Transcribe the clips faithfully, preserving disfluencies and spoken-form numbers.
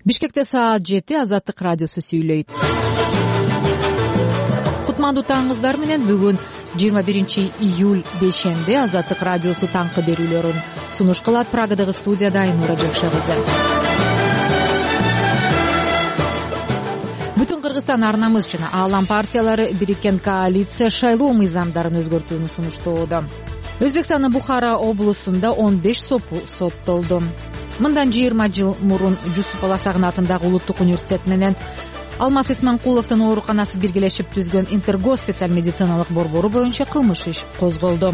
Бишкекте саат жети Азаттык радиосу сүйлөйт. Кутмандуу таңыңыздар менен бүгүн жыйырма биринчи июль бейшемби Азаттык радиосу таңкы берүүлөрүн сунуш кылат. Прагадагы студияда Айнура Жакшагызы. Бүтүн Кыргызстан арнамыз жана Аалам партиялары бириккен коалиция шайлоо мыйзамдарын өзгөртүүнү сунуштоодо. Өзбекстандын Бухара облусунда он беш сопу соттолду. Мындан жыйырма жыл мурун Жусуп Баласагын атындагы улуттук университет менен Алмаз Исманкуловдун ооруканасы биргелешип түзгөн интергоспиталь медициналык борбору боюнча кылмыш иш козголду.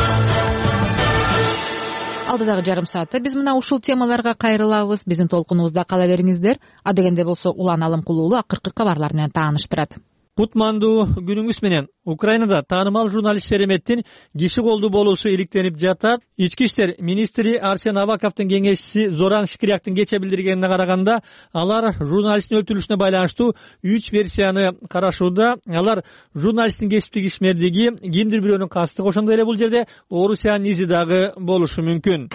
Алдыдагы жарым саатта биз мына ушул темаларга кайрылабыз. Биздин толкунубузда кала бериңиздер. Адегенде болсо Улан Алымкулуулу акыркы кабарлар менен тааныштырат. Кутмандуу күнүңүз менен. Украинада таанымал журналист Шереметтин киши колдуу болуусу иликтенип жатат. Ички иштер министри Арсен Аваковдун кеңешчиси Зоран Шкиряктын кече билдиргенине караганда, алар журналисттин өлтүрүлүшүнө байланыштуу үч версияны карашууда. Алар журналисттин кесиптик ишмердиги, кимдир бирөөнүн кастыгы, ошондой эле бул жерде Орусиянын изи дагы болушу мүмкүн.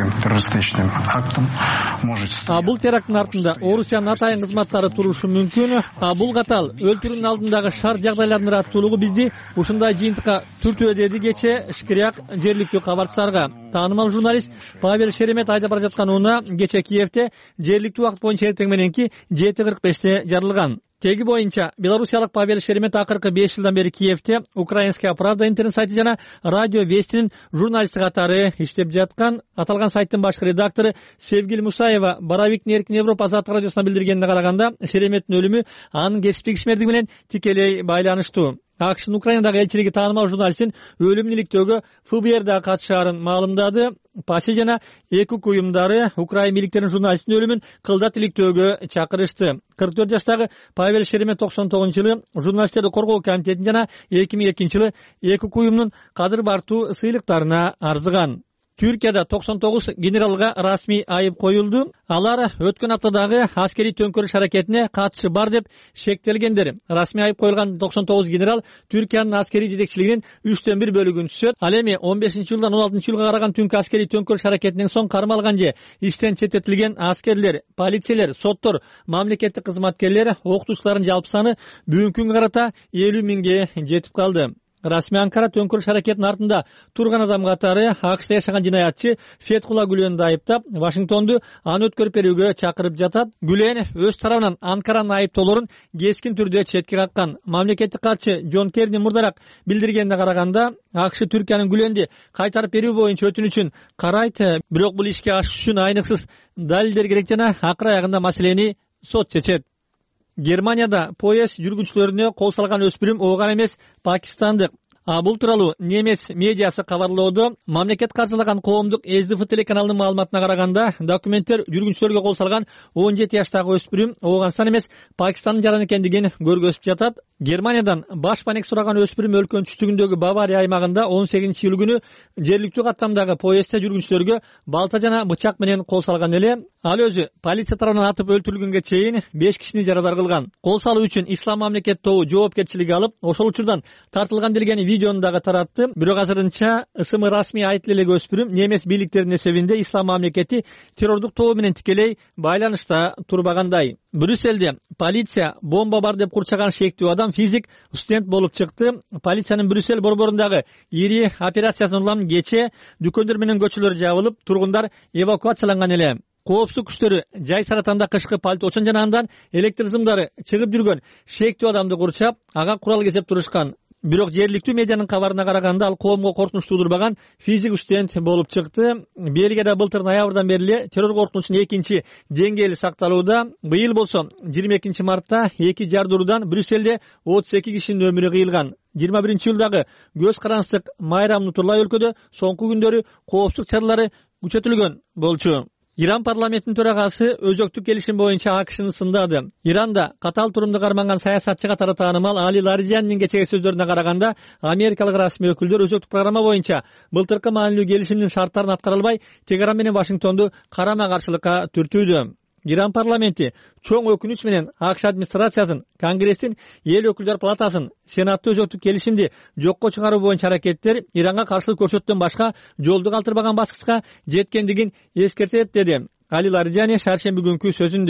А бул теракттын артында Орусиянын атайын кызматтары турушу мүмкүн. А бул катал өлтүрүүнүн алдындагы шарт жагдайлардын ыраттуулугу бизди ушундай жыйынтыкка түртүү деди кече Шкиряк жергиликтүү кабарчыларга. Таанымал журналист Павел Шеремет айдап бара жаткан унаа кече Киевде жергиликтүү убакыт боюнча эртең мененки жети кырк беште жарылган. Теги боюнча белорусиялык Павел Шеремет акыркы беш жылдан бери Киевде Украинская правда интернет сайты жана радио Вестинин журналисти катары иштеп жаткан. Аталган сайттын башкы редактору Севгил Мусаева Боровиктин Эркин Европа Азаттык радиосуна билдиргенине караганда, Шереметтин өлүмү анын кесиптик ишмердиги менен тикелей байланыштуу. АКШнын Украинадагы элчилиги таанымал журналисттин өлүмүн иликтөөгө ФБРда катышаарын маалымдады. Паси жана ЭКУК уюмдары Украин бийликтеринин журналисттин өлүмүн кылдат иликтөөгө чакырышты. кырк төрт жаштагы Павел Шеремет токсон тогузунчу жылы журналисттерди коргоо комитетин жана эки миң экинчи жылы ЭКУК уюмунун кадыр бартуу сыйлыктарына арзыган. Түркияда токсон тогуз генералга расмий айып коюлду. Алар өткөн аптадагы аскерий төңкөрүш аракетине катышы бар деп шектелгендер. Расмий айып коюлган токсон тогуз генерал Түркиянын аскерий жетекчилигинин үчтөн бир бөлүгүн түзөт. Ал эми он бешинчи жылдан он алтынчы жылга караган түнкү аскерий төңкөрүш аракетинен соң кармалган же иштен четтетилген аскерлер, полициялер, соттор, мамлекеттик кызматкерлер, окутуучулардын жалпы саны бүгүнкү күнгө карата элүү миңге жетип калды. Расмий Анкара төңкөрүш аракетинин артында турган адам катары АКШда жашаган жинаятчы Фетхула Гүленди айыптап, Вашингтонду аны өткөрүп берүүгө чакырып жатат. Гүлен өз тарабынан Анкаранын айыптоолорун кескин түрдө четке каккан. Мамлекеттик катчы Джон Керринин мурдараак билдиргенине караганда, АКШ Түркиянын Гүленди кайтарып берүү боюнча өтүнүчүн карайт, бирок бул ишке ашыш үчүн айныксыз далилдер керек жана акыр аягында маселени сот чечет. Германияда поезд жүргүнчүлөрүнө кол салган өспүрүм ооган эмес пакистандык. А бул тууралуу немец медиасы кабарлоодо. Мамлекет каржылаган коомдук СДФ телеканалынын маалыматына караганда, документтер жүргүнчүлөргө кол салган он жети жаштагы өспүрүм Ооганстан эмес Пакистандын жаран экендигин көргөзүп жатат. Германиядан баш паник сураган өспүрүм өлкөнүн түштүгүндөгү Бавария аймагында он сегизинчи июль күнү жергиликтүү каттамдагы поездде жүргүнчүлөргө балта жана бычак менен кол салган эле. Ал өзү полиция тарабынан атып өлтүрүлгөнгө чейин беш кишини жарадар кылган. Кол салуу үчүн Ислам мамлекет тобу жоопкерчилиги алып, ошол учурдан тартылган делген видеону дагы таратты. Бирок азырынча ысымы расмий айтылып элек өспүрүм немес бийликтеринин эсебинде Ислам мамлекети террордук тобу менен тикелей байланышта турбагандай. Брюсселде полиция бомба бар деп курчаган шектүү адам физик студент болуп чыкты. Полициянын Брюссель борборундагы ири операциясын улам кече дүкөндөр менен көчөлөр жабылып, тургундар эвакуацияланган эле. Коопсуздук күчтөрү жай саратанда кышкы пальточун жана андан электр сымдары чыгып жүргөн шектүү адамды курчап, ага курал кесеп турушкан. Бирок жергиликтүү медианын кабарына караганда, ал коомго коркунуч туудурбаган физик студент болуп чыкты. Бельгияда былтыр ноябрдан бери эле террор коркунучунун экинчи деңгээли сакталууда. Быйыл болсо жыйырма экинчи мартта эки жардыруудан Брюсселде отуз эки кишинин өмүрү кыйылган. жыйырма биринчи жылдагы көз карандык майрам Нутурлай өлкөдө соңку күндөрү коопсуздук чаралары күчөтүлгөн болчу. Иран парламентинин төрагасы өзөктүк келишим боюнча АКШны сындады. Иранда катал турумду карманган саясатчы катары таанымал Али Ларидиянын кечеги сөздөрүнө караганда, америкалык расмий өкүлдөр өзөктүк программа боюнча былтыркы маанилүү келишимдин шарттарын аткара албай, Тегеран менен Вашингтонду карама-каршылыкка түртүүдө. Иран парламенти чоң өкүнүч менен АКШ администрациясын, Конгресстин, Эл өкүлдөр палатасын, Сенатты өзөктүк келишимди жокко чыгаруу боюнча аракеттер Иранга каршылык көрсөтүүдөн башка жолду калтырбаган баскычка жеткендигин эскертет, деди Али Ларидияни шаршемби күнкү сөзүндө.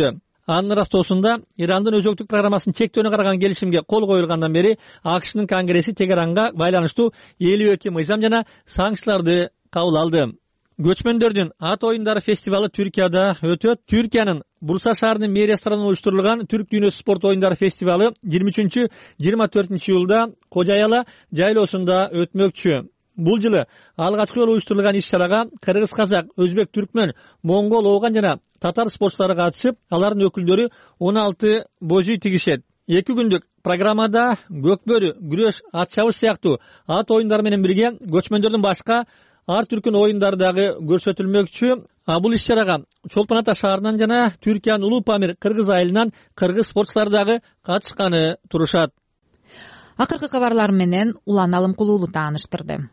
Анын ырастоосунда Ирандын өзөктүк программасын чектөөнү караган келишимге кол коюлгандан бери АКШнын Конгресси Тегеранга байланыштуу элүү эки мыйзам жана санкцияларды кабыл алды. Көчмөндөрдүн ат оюндары фестивалы Түркияда өтөт. Түркиянын Бурса шаарынын мэриясы тарабынан уюштурулган Түрк дүйнөсү спорт оюндары фестивалы жыйырма үчүнчү жыйырма төртүнчү июлда Кожаяла жайлоосунда өтмөкчү. Бул жылы алгачкы жолу уюштурулган иш-чарага кыргыз, казак, өзбек, түркмөн, моңгол, ооган жана татар спортчулары катышып, алардын өкүлдөрү он алты боз үй тигишет. Эки күндүк программада көкбөрү, күрөш, ат чабыш сыяктуу ат оюндары менен бирге көчмөндөрдүн башка ар түркүн оюндары дагы көрсөтүлмөкчү. А бул иш-чарага Чолпон Ата шаарынан жана Түркиянын Улуу Памир кыргыз айылынан кыргыз спортчулары дагы катышканы турушат. Акыркы кабарлар менен Улан Алымкулуулу тааныштырды.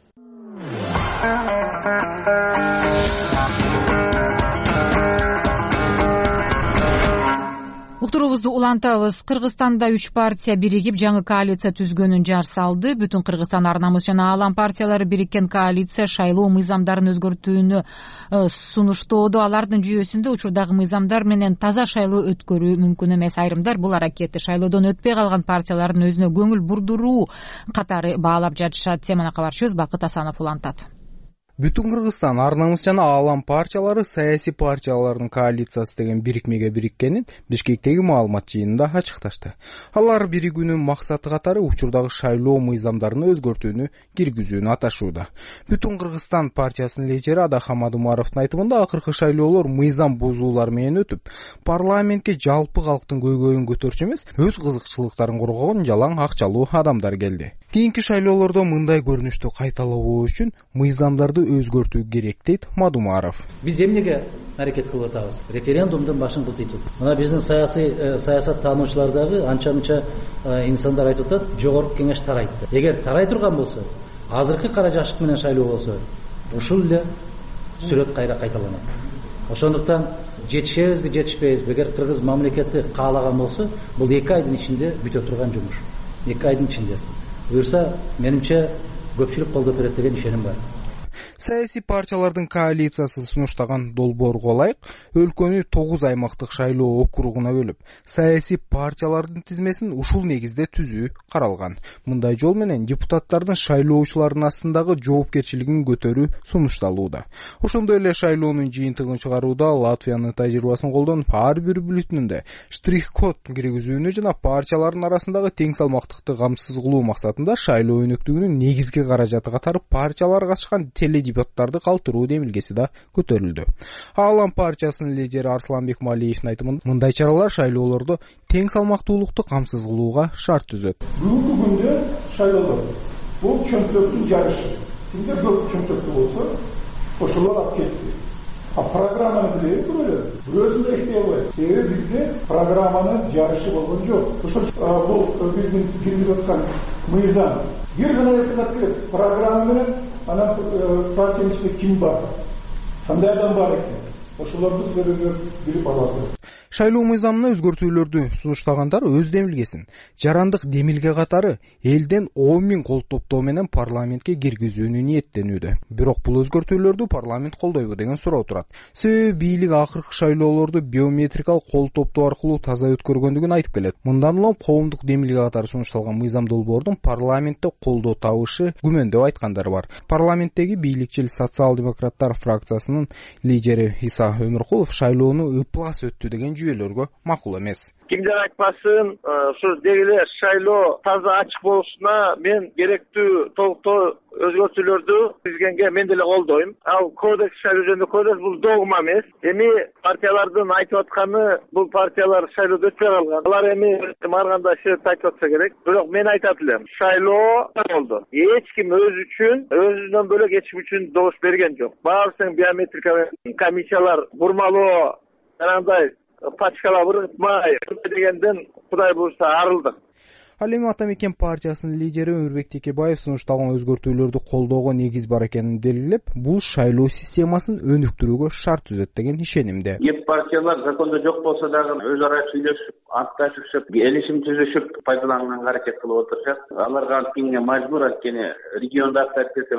Уктуруубузду улантабыз. Кыргызстанда үч партия биригип жаңы коалиция түзгөнүн жар салды. Бүтүн Кыргызстан ар намыс жана аалам партиялары бириккен коалиция шайлоо мыйзамдарын өзгөртүүнү сунуштоодо. Алардын жүйөсүндө учурдагы мыйзамдар менен таза шайлоо өткөрүү мүмкүн эмес. Айрымдар бул аракетти шайлоодон өтпөй калган партиялардын өзүнө көңүл бурдуруу катары баалап жатышат. Теманы кабарчыбыз Бакыт Асанов улантат. Бүтүн Кыргызстан ар намыс жана аалам партиялары саясий партиялардын коалициясы деген бирикмеге бириккенин Бишкектеги маалымат жыйынында ачыкташты. Алар биригүүнүн максаты катары учурдагы шайлоо мыйзамдарын өзгөртүүнү киргизүүнү аташууда. Бүтүн Кыргызстан партиясынын лидери Адахам Адумаровдун айтымында акыркы шайлоолор мыйзам бузуулар менен өтүп, парламентке жалпы калктын көйгөйүн көтөрчү эмес, өз кызыкчылыктарын коргогон жалаң акчалуу адамдар келди. Кийинки шайлоолордо мындай көрүнүштү кайталабоо үчүн мыйзамдарды өзгөртүү керек дейт Мадумаров. Биз эмнеге аракет кылып атабыз? Референдумдун башын кылтыйтып. Мына биздин саясий саясат таануучулар дагы анча-мынча инсандар айтып атат, жогорку кеңеш тарайт. Эгер тарай турган болсо, азыркы кара жашык менен шайлоо болсо, ушул эле сүрөт кайра кайталанат. Ошондуктан жетишебизби, жетишпейбизби, эгер кыргыз мамлекети каалаган болсо, бул эки айдын ичинде бүтө турган жумуш. эки айдын ичинде. Буюрса, менимче көпчүлүк колдоп берет деген ишеним бар. Саясий партиялардын коалициясы сунуштаган долбоорго ылайык өлкөнү тогуз аймактык шайлоо округуна бөлүп, саясий партиялардын тизмесин ушул негизде түзүү каралган. Мындай жол менен депутаттардын шайлоочулардын астындагы жоопкерчилигин көтөрүү сунушталууда. Ошондой эле шайлоонун жыйынтыгын чыгарууда Латвиянын тажрыйбасын колдонуп, ар бир бүлүтүнүндө штрих-код киргизүүнү жана партиялардын арасындагы тең салмактыкты камсыз кылуу максатында шайлоо өнөктүгүнүн негизги каражаты катары партиялар катышкан теледебаттарды калтыруу демилгеси да көтөрүлдү. Аалам партиясынын лидери Арсланбек Малиевдин айтымында мындай чаралар шайлоолордо тең салмактуулукту камсыз кылууга шарт түзөт. Бүгүнкү күндө шайлоолор бул чөнтөктүн жарышы. Кимде көп чөнтөктүү болсо, ошолор алып кетти. А программаны билет бирөөлөр. Бирөөсүн да иштей албайт. Себеби бизде программанын жарышы болгон жок. Ошол бул биздин киргизип аткан мыйзам. Бир гана эсеп келет. Программа менен анан партиянын ичинде ким бар? Кандай адам бар экен? Ошолорду сөзгө билип аласыз. Шайлоо мыйзамына өзгөртүүлөрдү сунуштагандар өз демилгесин жарандык демилге катары элден он миң кол топтоо менен парламентке киргизүүнү ниеттенүүдө. Бирок бул өзгөртүүлөрдү парламент колдойбу деген суроо турат. Себеби бийлик акыркы шайлоолорду биометрикалык кол топтоо аркылуу таза өткөргөндүгүн айтып келет. Мындан улам коомдук демилге катары сунушталган мыйзам долбоордун парламентте колдоо табышы күмөндөп айткандар бар. Парламенттеги бийликчил социал-демократтар фракциясынын лидери Иса Өмүркулов шайлоону ыплас өттү деген жүйөлөргө макул эмес. Кимдер айтпасын, ушу дегеле шайлоо таза ачык болушуна мен керектүү толуктоо өзгөртүүлөрдү түзгөнгө мен деле колдойм. Ал кодекс шайлоо жөнүндө кодекс бул догма эмес. Эми партиялардын айтып атканы бул партиялар шайлоодо өтпөй калган. Алар эми ар кандай шерт айтып атса керек. Бирок мен айтат элем, шайлоо болду. Эч ким өз үчүн, өзүнөн бөлөк эч ким үчүн добуш берген жок. Баарысынын биометрика комиссиялар бурмалоо, анандай пачкалап ыргытмай дегенден Кудай буйрса арылдык. Ал эми Ата Мекен партиясынын лидери Өмүрбек Текебаев сунушталган өзгөртүүлөрдү колдоого негиз бар экенин делилеп, бул шайлоо системасын өнүктүрүүгө шарт түзөт деген ишенимде. Эки партиялар закондо жок болсо дагы өз ара сүйлөшүп, анташып, келишим түзүшүп пайдаланганга аракет кылып отурушат. Аларга анткени мажбур, анткени региондо авторитети бар.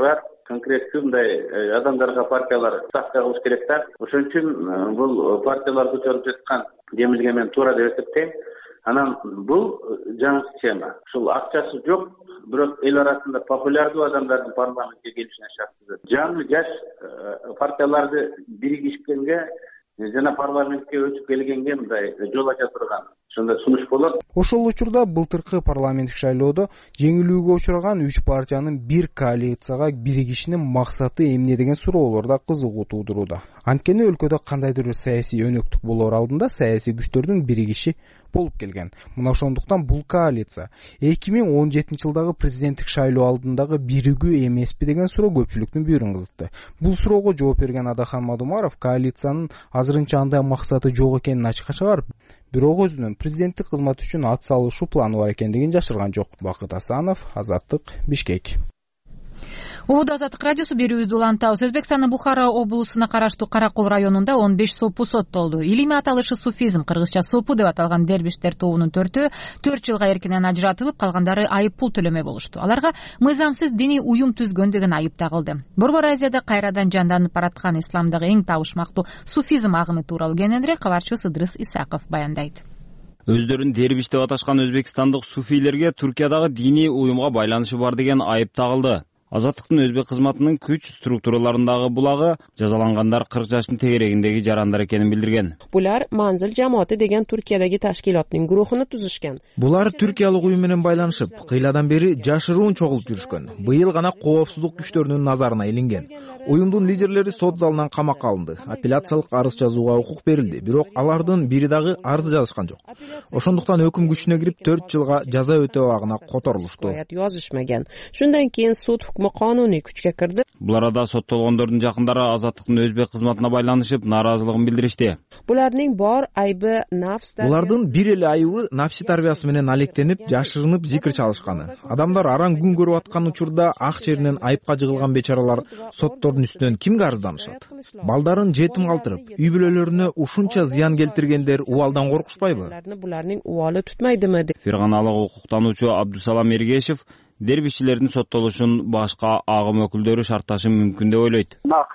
конкреттүү мындай адамдарга партиялар ставка кылыш керек да. Ошон үчүн бул партиялар көтөрүп жаткан демилге мен туура деп эсептейм. Анан бул жаңы схема. Ушул акчасы жок, бирок эл арасында популярдуу адамдардын парламентке келишине шарт. Жаңы жаш партияларды биригишкенге жана парламентке өтүп келгенге мындай жол ача турган ошондой сунуш болот. Ошол учурда былтыркы парламенттик шайлоодо жеңилүүгө учураган үч партиянын бир коалицияга биригишинин максаты эмне деген суроолор да кызыгуу туудурууда. Анткени өлкөдө кандайдыр бир саясий өнөктүк болоор алдында саясий күчтөрдүн биригиши болуп келген. Мына ошондуктан бул коалиция эки миң он жетинчи жылдагы президенттик шайлоо алдындагы биригүү эмеспи деген суроо көпчүлүктүн бүйүрүн кызытты. Бул суроого жооп берген Адахан Мадумаров коалициянын азырынча андай максаты жок экенин ачыкка чыгарып, бирок өзүнүн президенттик кызмат үчүн ат салышуу планы бар экендигин жашырган жок. Бакыт Асанов, Азаттык, Бишкек. Убуду Азаттык радиосу берүүбүздү улантабыз. Өзбекстандын Бухара облусуна караштуу Каракол районунда он беш сопу соттолду. Илимий аталышы суфизм, кыргызча сопу деп аталган дербиштер тобунун төртөө төрт жылга эркинен ажыратылып, калгандары айып пул төлөмөй болушту. Аларга мыйзамсыз диний уюм түзгөн деген айып тагылды. Борбор Азияда кайрадан жанданып бараткан исламдагы эң табышмактуу суфизм агымы тууралуу кененирээк кабарчыбыз Ыдырыс Исаков баяндайт. Өздөрүн дербиш деп аташкан өзбекстандык суфийлерге Түркиядагы диний уюмга байланышы бар деген айып тагылды. Азаттыктын өзбек кызматынын күч структураларындагы булагы жазалангандар кырк жаштын тегерегиндеги жарандар экенин билдирген. Булар Манзил жамааты деген Түркиядагы ташкилаттын гурухуну түзүшкөн. Булар түркиялык уюм менен байланышып, кыйладан бери жашыруун чогулуп жүрүшкөн. Быйыл гана коопсуздук күчтөрүнүн назарына илинген. Уюмдун лидерлери сот залынан камакка алынды. Апелляциялык арыз жазууга укук берилди, бирок алардын бири дагы арыз жазышкан жок. Ошондуктан өкүм күчүнө кирип төрт жылга жаза өтөө абагына которулушту. Жазышмаган. Шундан кийин суд кануний күчкө кирди. Бул арада соттолгондордун жакындары Азаттыктын өзбек кызматына байланышып нааразылыгын билдиришти. Булардын бар айбы нафс. Булардын бир эле айыбы нафси тарбиясы менен алектенип, жашырынып зикир чалышканы. Адамдар араң күн көрүп аткан учурда ак жеринен айыпка жыгылган бечаралар соттордун үстүнөн кимге арызданышат? Балдарын жетим калтырып, үй бүлөлөрүнө ушунча зыян келтиргендер убалдан коркушпайбы? Булардын убалы түтмөйдүмү? Ферганалык укуктануучу Абдусалам Эргешев дербишчилердин соттолушун башка агым өкүлдөрү шартташы мүмкүн деп ойлойт.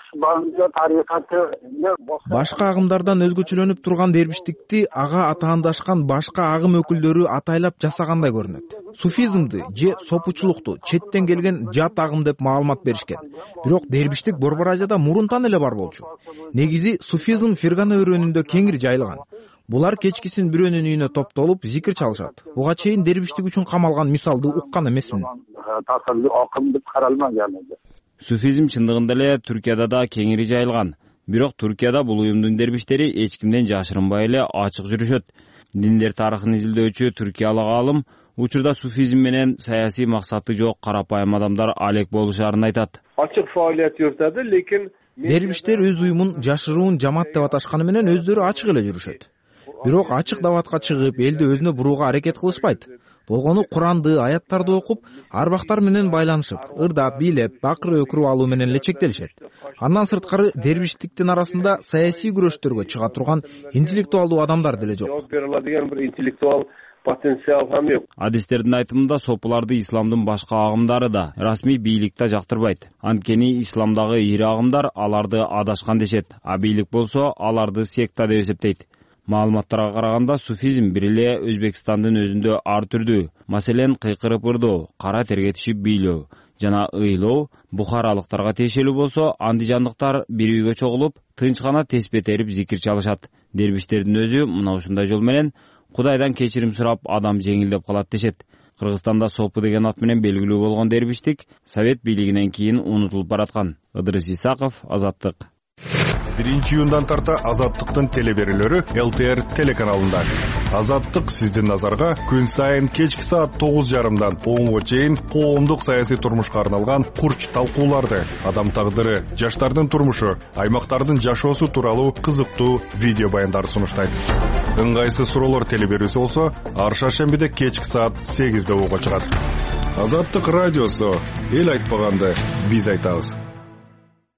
Башка агымдардан өзгөчөлөнүп турган дербиштикти ага атаандашкан башка агым өкүлдөрү атайлап жасагандай көрүнөт. Суфизмди же сопучулукту четтен келген жат агым деп маалымат беришкен. Бирок дербиштик Борбор Азияда мурунтан эле бар болчу. Негизи суфизм Фергана өрөөнүндө кеңири жайылган. Булар кечкисин бирөөнүн үйүнө топтолуп зикир чалышат. Буга чейин дербиштик үчүн камалган мисалды уккан эмесмин. Суфизм чындыгында эле Түркияда да кеңири жайылган. Бирок Түркияда бул уюмдун дербиштери эч кимден жашырынбай эле ачык жүрүшөт. Диндер тарыхын изилдөөчү түркиялык алым учурда суфизм менен саясий максаты жок карапайым адамдар алек болушарын айтат. Ачык фаалият жүрүтөт, лекин дербиштер өз уюмун жашыруун жамаат деп аташканы менен өздөрү ачык эле жүрүшөт. Бирок ачык даватка чыгып, элди өзүнө бурууга аракет кылышпайт. Болгону Куранды, аяттарды окуп, арбактар менен байланышып, ырдап, бийлеп, бакыр өкүрүп алуу менен эле чектелишет. Андан сырткары дербиштиктин арасында саясий күрөштөргө чыга турган интеллектуалдуу адамдар деле жок. Потенциал ham yok. Адистердин айтымында сопуларды исламдын башка агымдары да расмий бийликте жактырбайт. Анткени исламдагы ири агымдар аларды адашкан дешет, а бийлик болсо аларды секта деп эсептейт. Маалыматтарга караганда суфизм бир эле Өзбекстандын өзүндө ар түрдүү. Маселен, кыйкырып ырдоо, кара терге түшүп бийлөө жана ыйлоо бухаралыктарга тиешелүү болсо, андижандыктар бир үйгө чогулуп, тынчкана теспе терип зикир чалышат. Дербиштердин өзү мына ушундай жол менен Кудайдан кечирим сурап адам жеңилдеп калат дешет. Кыргызстанда сопу деген ат менен белгилүү болгон дербиштик совет бийлигинен кийин унутулуп бараткан. Ыдырыс Исаков, Азаттык. биринчи июндан тарта Азаттыктын телеберүүлөрү эл тэ эр телеканалында. Азаттык сиздин назарга күн сайын кечки саат тогуз жарымдан онго чейин коомдук саясий турмушка арналган курч талкууларды, адам тагдыры, жаштардын турмушу, аймактардын жашоосу тууралуу кызыктуу видео баяндарды сунуштайт. Ыңгайсыз суроолор телеберүүсү болсо, ар шаршембиде кечки саат сегизде угууга чыгат. Азаттык радиосу, эл айтпаганды биз айтабыз.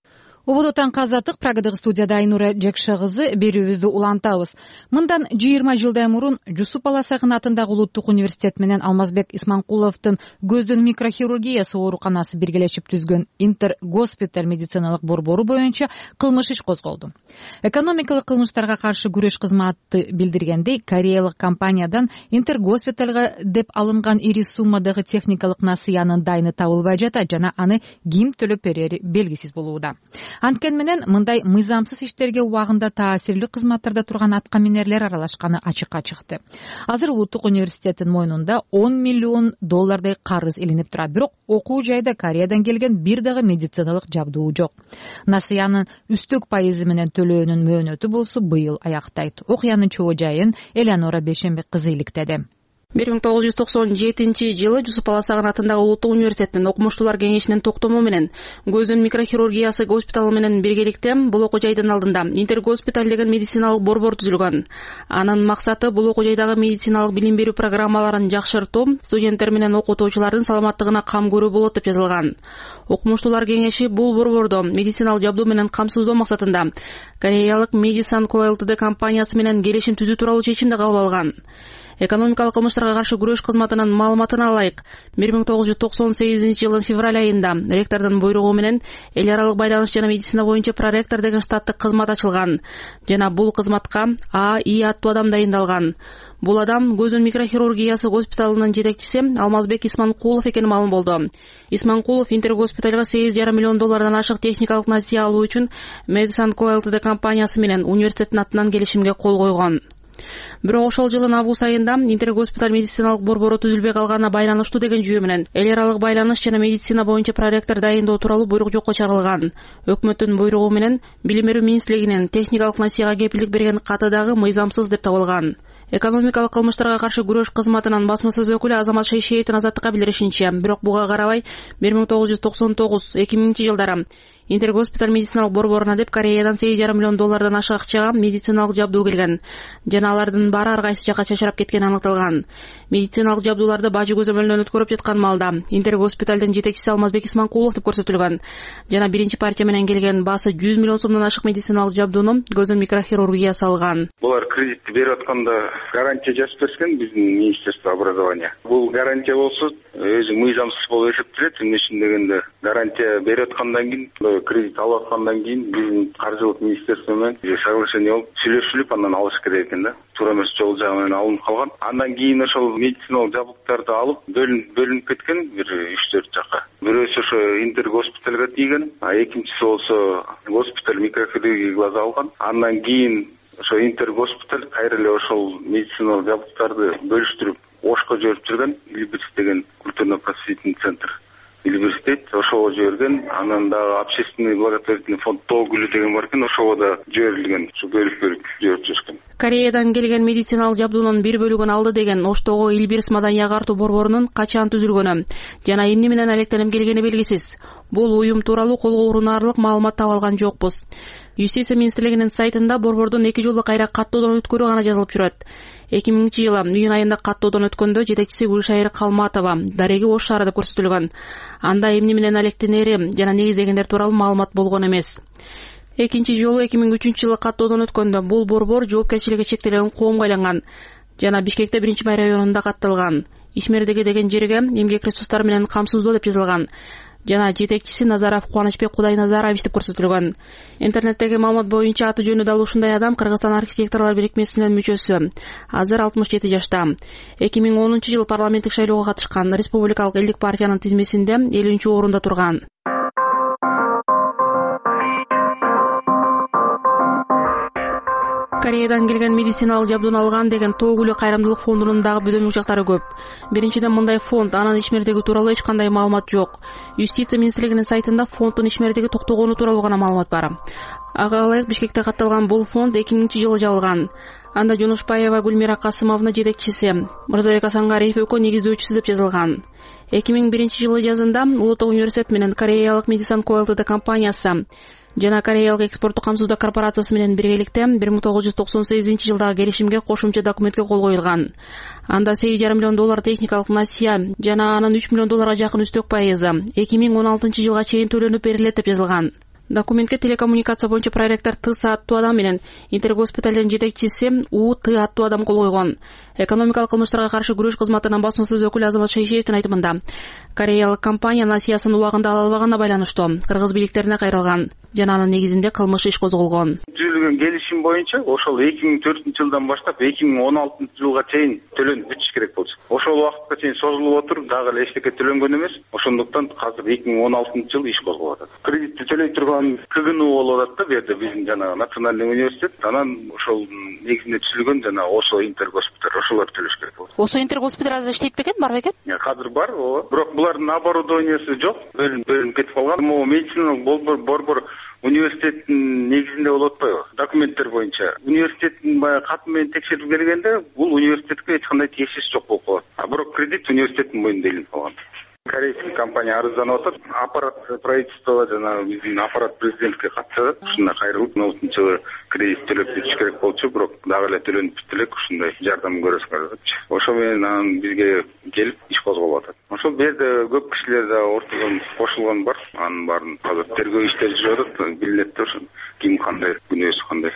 Ободотан казатык Прагадагы студияда Айнура Жекша кызы берүүбүздү улантабыз. Мындан жыйырма жылдай мурун Жусуп Аласагын атындагы улуттук университет менен Алмазбек Исманкуловдун көздүн микрохирургиясы ооруканасы биргелешип түзгөн Интер госпиталь медициналык борбору боюнча кылмыш иш козголду. Экономикалык кылмыштарга каршы күрөш кызматы билдиргендей, кореялык компаниядан Интер госпитальга деп алынган ири суммадагы техникалык насыянын дайыны табылбай жатат жана аны ким төлөп берери белгисиз болууда. Анткени менен мындай мыйзамсыз иштерге убагында таасирлүү кызматтарда турган аткаминерлер аралашканы ачыкка чыкты. Азыр улуттук университеттин мойнунда он миллион доллардай карыз илинип турат, бирок окуу жайда Кореядан келген бир дагы медициналык жабдуу жок. Насыянын үстөк пайызы менен төлөөнүн мөөнөтү болсо быйыл аяктайт. Окуянын чоо жайын Элеонора Бейшенбек кызы иликтеди. бир миң тогуз жүз токсон жетинчи жылы Жусуп Аласагын атындагы улуттук университеттин окумуштуулар кеңешинин токтому менен көздүн микрохирургиясы госпиталы менен биргеликте бул окуу жайдын алдында Интер госпиталь деген медициналык борбор түзүлгөн. Анын максаты бул окуу жайдагы медициналык билим берүү программаларын жакшыртуу, студенттер менен окутуучулардын саламаттыгына кам көрүү болот деп жазылган. Окумуштуулар кеңеши бул борбордо медициналык жабдуу менен камсыздоо максатында кореялык Medison Co Ltd компаниясы менен келишим түзүү тууралуу чечимди кабыл алган. Экономикалык кылмыштарга каршы күрөш кызматынын маалыматына ылайык, бир миң тогуз жүз токсон сегизинчи жылдын февраль айында ректордун буйругу менен эл аралык байланыш жана медицина боюнча проректор деген штаттык кызмат ачылган жана бул кызматка А И аттуу адам дайындалган. Бул адам көздүн микрохирургиясы госпиталынын жетекчиси Алмазбек Исманкулов экени маалым болду. Исманкулов Интер госпитальга сегиз жарым миллион доллардан ашык техникалык насыя алуу үчүн Medison Co Ltd компаниясы менен университеттин атынан келишимге кол койгон. Бирок ошол жылдын август айында Интер госпиталь медициналык борбору түзүлбөй калганына байланыштуу деген жүйө менен эл аралык байланыш жана медицина боюнча проректор дайындоо тууралуу буйрук жокко чыгарылган. Өкмөттүн буйругу менен Билим берүү министрлигинин техникалык насыяга кепилдик берген каты дагы мыйзамсыз деп табылган. Экономикалык кылмыштарга каршы күрөш кызматынын басма сөз өкүлү Азамат Шейшеевдин азаттыкка билдиришинче, бирок буга карабай бир миң тогуз жүз токсон тогуз эки миңинчи жылдары Интер госпиталь медициналык борборуна деп Кореядан сегиз жарым миллион доллардан ашык акчага медициналык жабдуу келген. Жана алардын баары ар кайсы жакка чачырап кеткени аныкталган. Медициналык жабдууларды бажы көзөмөлүнөн өткөрүп жаткан маалда Интер госпиталдын жетекчиси Алмазбек Исманкулов деп көрсөтүлгөн. Жана биринчи партия менен келген баасы жүз миллион сомдон ашык медициналык жабдууну көздүн микрохирургиясы алган. Булар кредитти берип атканда гарантия жазып беришкен биздин министерство образования. Бул гарантия болсо өзү мыйзамсыз болуп эсептелет. Эмне үчүн дегенде гарантия берип аткандан кийин кредит алып аткандан кийин биздин каржылык министерство менен соглашение болуп сүйлөшүлүп андан алыш керек экен да. Туура эмес жол жагы менен алынып калган. Андан кийин ошол медициналык жабдыктарды алып бөлүнүп бөлүнүп кеткен бир үч төрт жакка. Бирөөсү ошо Интер госпитальга тийген, а экинчиси болсо госпиталь микрохирургия глаза алган. Андан кийин ошо Интер госпиталь кайра эле ошол медициналык жабдыктарды бөлүштүрүп Ошко жиберип жүргөн, Илбирс деген культурно-просветный центр. Университет ошого жиберген, анан дагы общественный благотворительный фонд Тогүлү деген бар экен, ошого да жиберилген. Ушу бөлүп-бөлүп жиберип жүрүшкөн. Кореядан келген медициналык жабдуунун бир бөлүгүн алды деген Оштогу Илбирс маданий агартуу борборунун качан түзүлгөнү жана эмне менен алектенип келгени белгисиз. Бул уюм тууралуу колго урунаарлык маалымат таба алган жокпуз. Юстиция министрлигинин сайтында борбордун эки жолу кайра каттоодон өткөрүү гана жазылып жүрөт. эки миңинчи жылы июнь айында каттоодон өткөндө жетекчиси Гүлшайыр Калматова дареги Ош шаарында көрсөтүлгөн. Анда эмне менен алектенери жана негиздегендер тууралуу маалымат болгон эмес. Экинчи жолу эки миң үчүнчү жылы каттоодон өткөндө бул борбор жоопкерчилиги чектелген коомго айланган жана Бишкекте биринчи май районунда катталган. Ишмердеги деген жерге эмгек ресурстары менен камсыздоо деп жазылган. Жана жетекчиси Назаров Кубанычбек Кудайназарович деп көрсөтүлгөн. Интернеттеги маалымат боюнча аты жөнү дал ушундай адам Кыргызстан архитекторлор бирикмесинин мүчөсү. Азыр алтымыш жети жашта. эки миң онунчу жылы парламенттик шайлоого катышкан, республикалык элдик партиянын тизмесинде элүүнчү орунда турган. Кореядан келген медициналык жабдууну алган деген Тогүлү кайрымдуулук фондунун дагы бөдөмүк жактары көп. Биринчиден, мындай фонд анын ишмердиги тууралуу эч кандай маалымат жок. Юстиция министрлигинин сайтында фонддун ишмердиги токтогону тууралуу гана маалымат бар. Ага ылайык Бишкекте катталган бул фонд эки миңинчи жылы жабылган. Анда Жонушбаева Гүлмира Касымовна жетекчиси, Мырзабек Асангариев экөө негиздөөчүсү деп жазылган. эки миң биринчи жылы жазында Улуттук университет менен Кореялык Medison Co Ltd компаниясы жана Кореялык экспорттук камсыздоо корпорациясы менен биргеликте бир миң тогуз жүз токсон сегизинчи жылдагы келишимге кошумча документке кол коюлган. Анда сегиз жарым миллион доллар техникалык насыя жана анын үч миллион долларга жакын үстөк пайызы эки миң он алтынчы жылга чейин төлөнүп берилет деп жазылган. Документке телекоммуникация боюнча проректор Тыса аттуу адам менен Интергоспиталдын жетекчиси У Ты аттуу адам кол койгон. Экономикалык кылмыштарга каршы күрөш кызматынын басма сөз өкүлү Азамат Шейшеевдин айтымында, кореялык компания насыясын убагында ала албаганына байланыштуу кыргыз бийликтерине кайрылган жана анын негизинде кылмыш иш козголгон. Түзүлгөн келишим боюнча ошол эки миң төртүнчү жылдан баштап эки миң он алтынчы жылга чейин төлөнүп бүтүш керек болчу. Ошол убакытка чейин созулуп отур, дагы эле эчтеке төлөнгөн эмес. Ошондуктан азыр эки миң он алтынчы жыл иш козголуп атат. Кредитти төлөй турган К Г Н У болуп атат да, бу жерде биздин жанагы национальный университет, анан ошол негизинде түзүлгөн жана ошо Интергоспиталь, ошолор төлөш керек болот. Ошо Интергоспиталь азыр иштейт бекен, бар бекен? Азыр бар, ооба. Бирок булардын оборудованиясы жок, бөлүнүп кетип калган. Могу медициналык борбор университеттин негизинде болуп атпайбы? Документтер боюнча университеттин баягы каты менен текшерип келгенде бул университетке эч кандай тиешеси жок болуп калат. А бирок кредит университеттин мойнунда илинип калган. Корейский компания арызданып атат. Аппарат правительствого жана биздин аппарат президентке кат жазат. Ушундай кайрылып, алтынчы жылы кредит төлөп бүтүш керек болчу, бирок дагы эле төлөнүп бүтүп элек, ушундай жардам көрөсүңөр депчи. Ошо менен анан бизге келип иш козголуп атат. Ошол жерде көп кишилер да ортодон кошулган бар. Анын баарын азыр тергөө иштери жүрүп атат. Билинет да ошо ким кандай, күнөөсү кандай.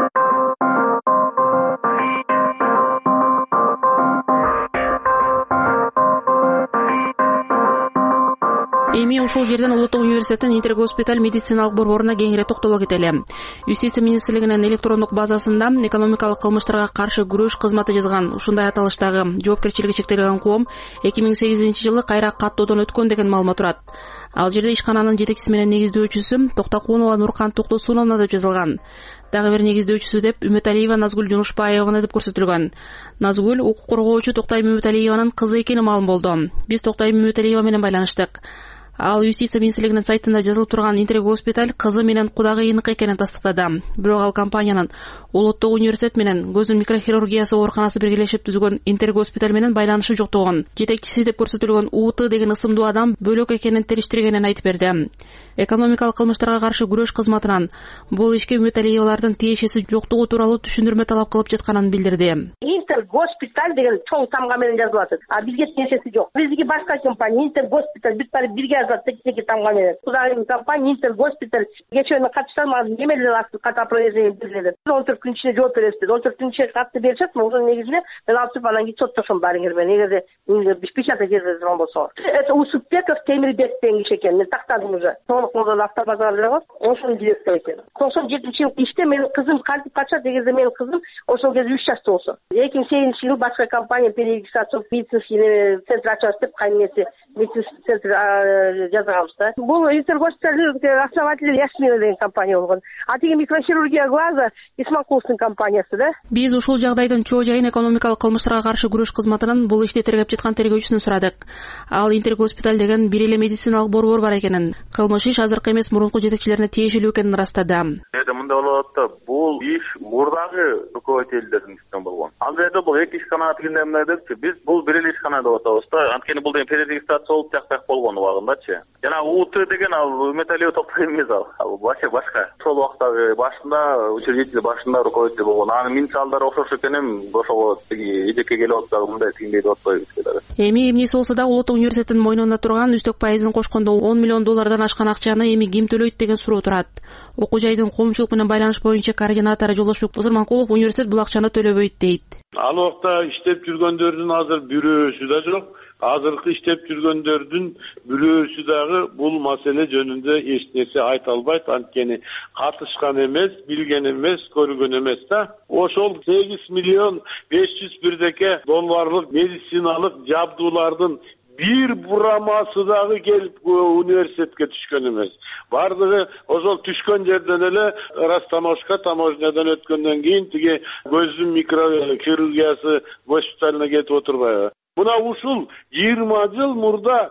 Эми ушул жерден Улуттук университеттин Интергоспиталь медициналык борборуна кеңири токтоло кетели. Юстиция министрлигинин электрондук базасында экономикалык кылмыштарга каршы күрөш кызматы жазган ушундай аталыштагы жоопкерчилиги чектелген коом эки миң сегизинчи жылы кайра каттоодон өткөн деген маалымат турат. Ал жерде ишкананын жетекчиси менен негиздөөчүсү Токтокунова Нуркан Токтосуновна деп жазылган. Дагы бир негиздөөчүсү деп Үмөталиева Назгүл Жунушбаеваны деп көрсөтүлгөн. Назгүл укук коргоочу Токтайым Үмөталиеванын кызы экени маалым болду. Биз Токтайым Үмөталиева менен байланыштык. Ал Юстиция министрлигинин сайтында жазылып турган Интергоспиталь кызы менен кудагы ыйнык экенин тастыктады. Бирок ал компаниянын Улуттук университет менен көзүн микрохирургиясы ооруканасы биргелешип түзгөн Интергоспиталь менен байланышы жоктугун, жетекчиси деп көрсөтүлгөн У Ты деген ысымдуу адам бөлөк экенин териштиргенин айтып берди. Экономикалык кылмыштарга каршы күрөш кызматынан бул ишке Үмөталиевалардын тиешеси жоктугу тууралуу түшүндүрмө талап кылып жатканын билдирди. Интергоспиталь деген чоң тамга менен жазылып атат. А бизге тиешеси жок. Бизге башка компания Интергоспиталь бүт баары бирге жазылат текеги тамга менен. Кудайым компания Интергоспиталь кечөөмө катышсам азыр немелер акты ката опровержение берилет. он төрт күн ичинде жооп бересиз деп. он төрт күн ичинде катты беришет, ошонун негизинде мен алып туруп анан кийин соттошом баарыңар менен. Эгерде печатать жазган болсо. Это Усупбеков Темирбек деген киши экен. Мен тактадым уже. Толук автобазар бар. Ошонун директору экен. токсон жетинчи жылы иште менин кызым кантип качат, эгерде менин кызым ошол кезде үч жашта болсо. эки миң сегизинчи жылы башка компания перерегистрация медицинский центр ачабыз деп кайнеси медицинский центр жазганбыз да. Бул Интергоспиталь основатель Яшмина деген компания болгон. А тиги микрохирургия глаза Исмакуловдун компаниясы да. Биз ушул жагдайдын чоо жайын экономикалык кылмыштарга каршы күрөш кызматынан бул ишти тергеп жаткан тергөөчүсүнөн сурадык. Ал Интергоспиталь деген бир эле медициналык борбор бар экенин, кылмыш иш азыркы эмес мурунку жетекчилерине тиешелүү экенин ырастады. Эде мындай болуп атат да, бул иш мурдагы руководителдердин ишинен болгон. Ал жерде бул эки ишкана тигиндей мындай депчи, биз бул бир эле ишкана деп атабыз да. Анткени бул деген перерегистрация болуп тияктай болгон убагындачы. Жана У Ты деген ал Үмөталиева Токтайым эмес ал. Ал башка башка. Сол убактагы башында учредитель башында руководитель болгон. Анын минсалдары окшош экенин ошого тиги эжекке келип атпайбы, мындай тигиндей деп атпайбы. Эми эмнеси болсо да Улуттук университеттин мойнунда турган үстөк пайызын кошкондо он миллион доллардан ашкан акчаны эми ким төлөйт деген суроо турат. Окуу жайдын коомчулук менен байланыш боюнча координатору Жолдошбек Бузурманкулов университет бул акчаны төлөбөйт дейт. Ал убакта иштеп жүргөндөрдүн азыр бирөөсү да жок. Азыркы иштеп жүргөндөрдүн бирөөсү дагы бул маселе жөнүндө эч нерсе айта албайт. Анткени катышкан эмес, билген эмес, көргөн эмес да. Ошол сегиз миллион беш жүз бирдеке долларлык медициналык жабдуулардын бир бурамасы дагы келип университетке түшкөн эмес. Бардыгы ошол түшкөн жерден эле расстановка таможнядан өткөндөн кийин тиги көздүн микрохирургиясы госпиталына кетип отурбайбы. Мына ушул жыйырма жыл мурда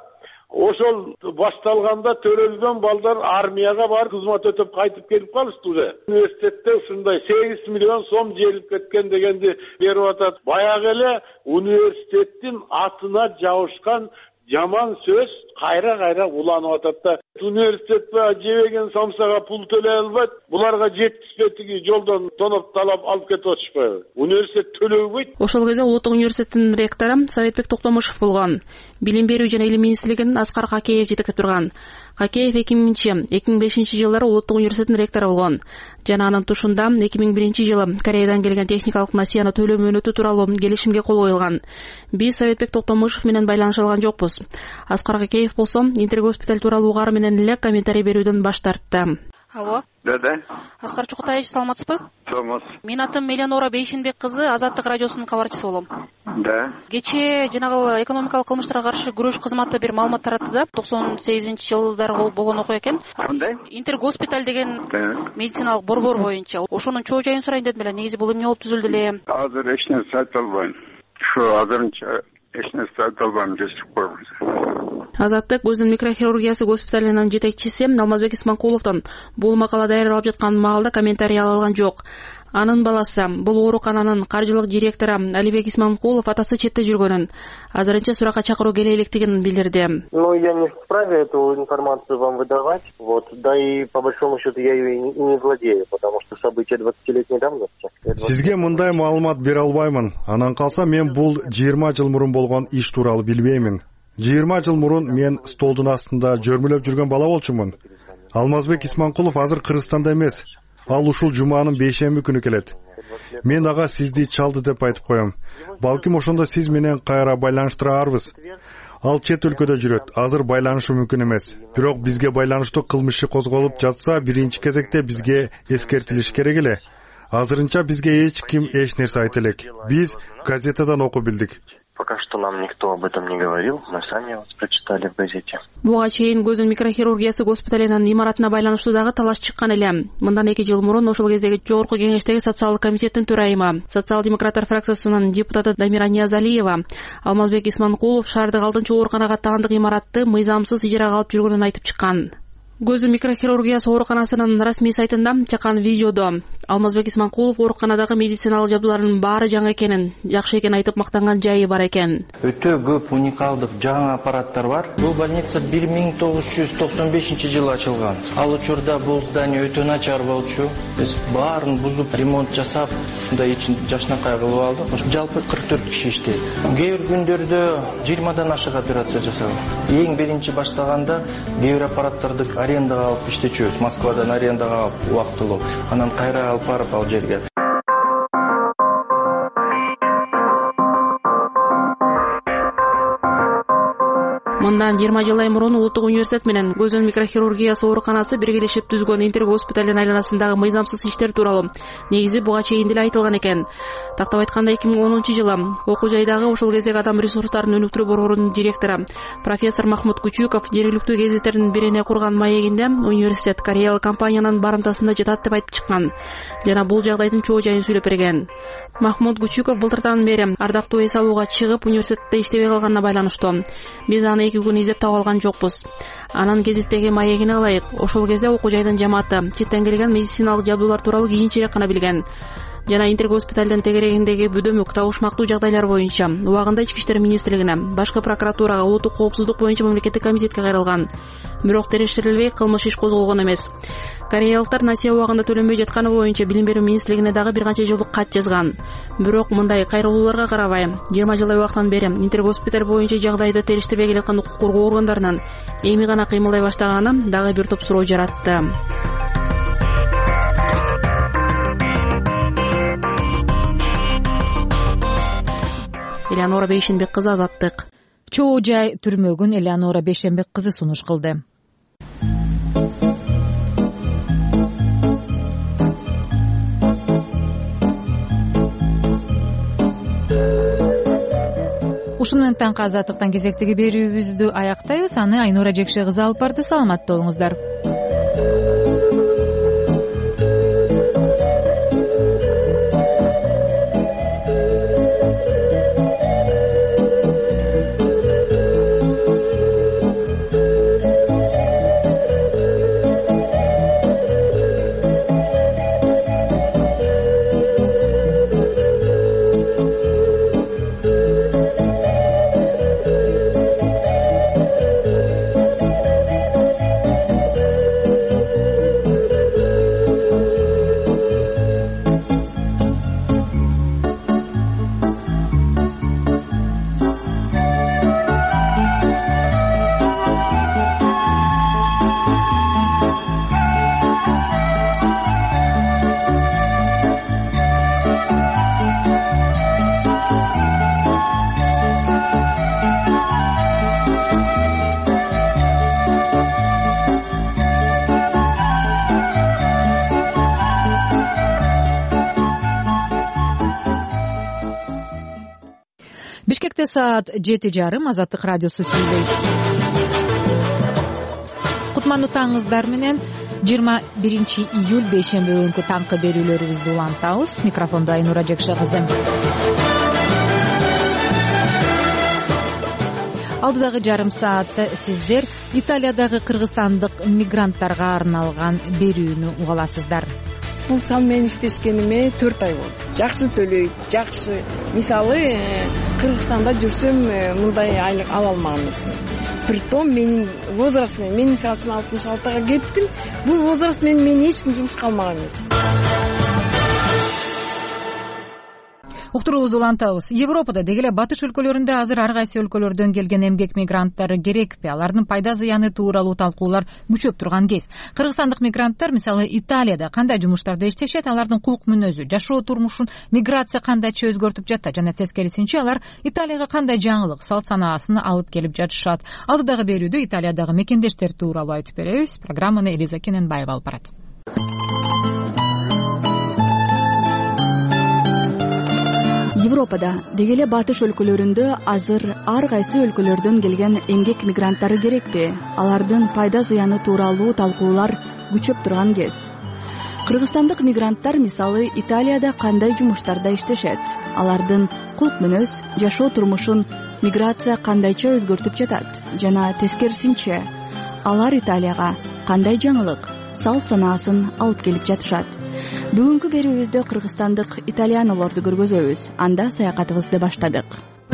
ошол башталганда төрөлгөн балдар армияга барып кызмат өтөп кайтып келип калышты уже. Университетте ушундай сегиз миллион сом желип кеткен дегенди берип атат. Баягы эле университеттин атына жабышкан жаман сөз кайра кайра уланып атат да. Университет баягы жебеген самсага пул төлөй албайт. Буларга жетишпетиги жолдон тоноп талап алып кетип атышпайбы? Университет төлөбөйт. Ошол кезде Улуттук университеттин ректору Советбек Токтомушев болгон. Билим берүү жана илим министрлигинин Аскар Какеев жетектеп турган. Какеев эки миңинчи эки миң бешинчи жылдары Улуттук университеттин ректору болгон. Жана анын тушунда эки миң биринчи жылы Кореядан келген техникалык насыяны төлөө мөөнөтү тууралуу келишимге кол коюлган. Биз Советбек Токтомушев менен байланыша алган жокпуз. Аскар Какеев болсо Интергоспиталь тууралуу угаары менен эле комментарий берүүдөн баш тартты. Алло. Да, да. Аскар Чукутаевич, саламатсызбы? Саламатсыз. Менин атым Элеонора Бейшенбек кызы, Азаттык радиосунун кабарчысы болом. Да. Кечээ жанагы экономикалык кылмыштарга каршы күрөш кызматы бир маалымат таратты да, токсон сегизинчи жылдары болгон окуя экен. Кандай? Интергоспиталь деген медициналык борбор боюнча. Ошонун чоо жайын сурайын дедим эле. Негизи бул эмне болуп түзүлдү эле? Азыр эч нерсе айта албайм. Ушу азырынча эч нерсе айта албайм, жешип коебуз. Азаттык көздүн микрохирургиясы госпиталынын жетекчиси Алмазбек Исманкуловдон бул макала даярдалып жаткан маалда комментарий ала алган жок. Анын баласы, бул оорукананын каржылык директору Алибек Исманкулов атасы четте жүргөнүн, азырынча суракка чакыруу келе электигин билдирди. Ну, я не вправе эту информацию вам выдавать, вот, да и по большому счету я ее и не владею, потому что события двадцатилетней давности. Сизге мындай маалымат бере албаймын. Анан калса мен бул жыйырма жыл мурун болгон иш тууралуу билбеймин. жыйырма жыл мурун мен столдун астында жөрмөлөп жүргөн бала болчумун. Алмазбек Исманкулов азыр Кыргызстанда эмес. Ал ушул жуманын бейшемби күнү келет. Мен ага сизди чалды деп айтып коем. Балким ошондо сиз менен кайра байланыштырарбыз. Ал чет өлкөдө жүрөт. Азыр байланышы мүмкүн эмес. Бирок бизге байланыштуу кылмыш иши козголуп жатса, биринчи кезекте бизге эскертилиш керек эле. Азырынча бизге эч ким эч нерсе айта элек. Биз газетадан окуп билдик. Пока что нам никто об этом не говорил, мы сами вот прочитали в газете. Буга чейин көздүн микрохирургиясы госпиталынын имаратына байланыштуу дагы талаш чыккан эле. Мындан эки жыл мурун ошол кездеги жогорку кеңештеги социалдык комитеттин төрайымы, социал-демократтар фракциясынын депутаты Дамира Ниязалиева Алмазбек Исманкулов шаардык алтынчы ооруканага аттагандык имаратты мыйзамсыз ижарага алып жүргөнүн айтып чыккан. Көздүн микрохирургиясы ооруканасынын расмий сайтында чыккан видеодо Алмазбек Исманкулов ооруканадагы медициналык жабдуулардын баары жаңы экенин, жакшы экенин айтып мактанган жайы бар экен. Өтө көп уникалдык жаңы аппараттар бар. Бул больница бир миң тогуз жүз токсон бешинчи жылы ачылган. Ал учурда бул здание өтө начар болчу. Биз баарын бузуп, ремонт жасап, ушундай ичин жашнакай кылып алдык. Жалпы кырк төрт киши иштейт. Кээ бир күндөрдө жыйырмадан ашык операция жасаган. Эң биринчи баштаганда кээ бир аппараттарды арендага алып иштечүбүз. Москвадан арендага алып убактылуу. Анан кайра алып барып ал жерге. Мындан жыйырма жыл мурун Улуттук университет менен көздүн микрохирургиясы ооруканасы биргелешип түзгөн Интергоспиталдын айланасындагы мыйзамсыз иштер тууралуу негизи буга чейин деле айтылган экен. Тактап айтканда эки миң онунчу жылы окуу жайдагы ошол кездеги адам ресурстарын өнүктүрүү борборунун директору профессор Махмуд Күчүков жергиликтүү гезиттердин бирине курган маегинде университет кореялык компаниянын барымтасында жатат деп айтып чыккан жана бул жагдайдын чоо жайын сүйлөп берген. Махмуд Күчүков былтыртан бери ардактуу эс алууга чыгып университетте иштебей калганына байланыштуу. Биз аны эки күн издеп таап алган жокпуз. Анын гезиттеги маегине алайык. Ошол кезде окуу жайдын жамааты четтен келген медициналык жабдуулар тууралуу кийинчерээк гана билген. Жана Интергоспиталдын тегерегиндеги бүдөмүк табышмактуу жагдайлар боюнча убагында Ички иштер министрлигине, башкы прокуратурага, улуттук коопсуздук боюнча мамлекеттик комитетке кайрылган. Бирок териштирилбей кылмыш иш козголгон эмес. Кореялыктар насыя убагында төлөнбөй жатканы боюнча билим берүү министрлигине дагы бир канча жолу кат жазган. Бирок мындай кайрылууларга карабай, жыйырма жылдай убакыттан бери Интергоспиталь боюнча жагдайды териштирбей келаткан укук коргоо органдарынын эми гана кыймылдай баштаганы дагы бир топ суроо жаратты. Элеонора Бейшенбек кызы, Азаттык. Чоо жай түрмөгүн Элеонора Бейшенбек кызы сунуш кылды. Ушун менен таңкы Азаттыктан кезектеги берүүбүздү аяктайбыз. Аны Айнура Жекше кызы алып барды. Саламатта болуңуздар. Бишкекте саат жети жарым. Азаттык радиосу сүйлөйт. Кутмандуу таңыңыздар менен жыйырма биринчи июль бейшемби күнкү таңкы берүүлөрүбүздү улантабыз. Микрофондо Айнура Жекше кызы. Алдыдагы жарым саатта сиздер Италиядагы кыргызстандык мигранттарга арналган берүүнү уга аласыздар. Бул чал менен иштешкениме төрт ай болду. Жакшы төлөйт, жакшы. Мисалы, Кыргызстанда жүрсөм, мындай айлык ала алмаган эмесмин. Притом менин возрастым, мен мисалы үчүн алтымыш алтыга кеттим. Бул возраст менен мени эч ким жумушка алмаган эмес. Уктуруубузду улантабыз. Европада деги эле батыш өлкөлөрүндө азыр ар кайсы өлкөлөрдөн келген эмгек мигранттары керекпи? Алардын пайда зыяны тууралуу талкуулар күчөп турган кез. Кыргызстандык мигранттар мисалы Италияда кандай жумуштарда иштешет, алардын кулк мүнөзү, жашоо турмушун миграция кандайча өзгөртүп жатат жана тескерисинче алар Италияга кандай жаңылык, салт санаасын алып келип жатышат. Алдыдагы берүүдө Италиядагы мекендештер тууралуу айтып беребиз. Программаны Элиза Кененбаева алып барат. Европада деги эле батыш өлкөлөрүндө азыр ар кайсы өлкөлөрдөн келген эмгек мигранттары керекпи? Алардын пайда зыяны тууралуу талкуулар күчөп турган кез. Кыргызстандык мигранттар мисалы Италияда кандай жумуштарда иштешет? Алардын кулк мүнөз, жашоо турмушун миграция кандайча өзгөртүп жатат? Жана тескерисинче, алар Италияга кандай жаңылык, салт санаасын алып келип жатышат? Бүгүнкү берүүбүздө кыргызстандык итальянолорду көргөзөбүз. Анда саякатыбызды баштадык.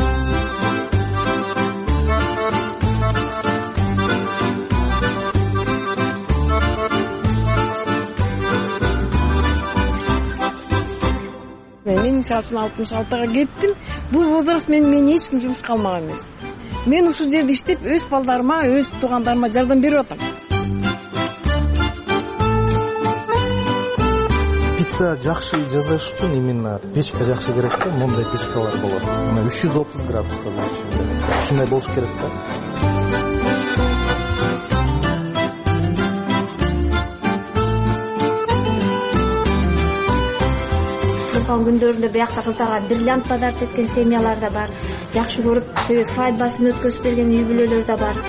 Мен мисалы үчүн алтымыш алтыга кеттим. Бул возраст менен мени эч ким жумушка алмаган эмес. Мен ушул жерде иштеп, өз балдарыма, өз туугандарыма жардам берип атам. Пицца жакшы жасаш үчүн именно печка жакшы керек да, мондай печкалар болот. Мына үч жүз отуз градуста болот. Ушундай болуш керек да. Туган күндөрүндө биякта кыздарга бриллиант подарок эткен семьялар да бар. Жакшы көрүп свадьбасын өткөзүп берген үй бүлөлөр да бар.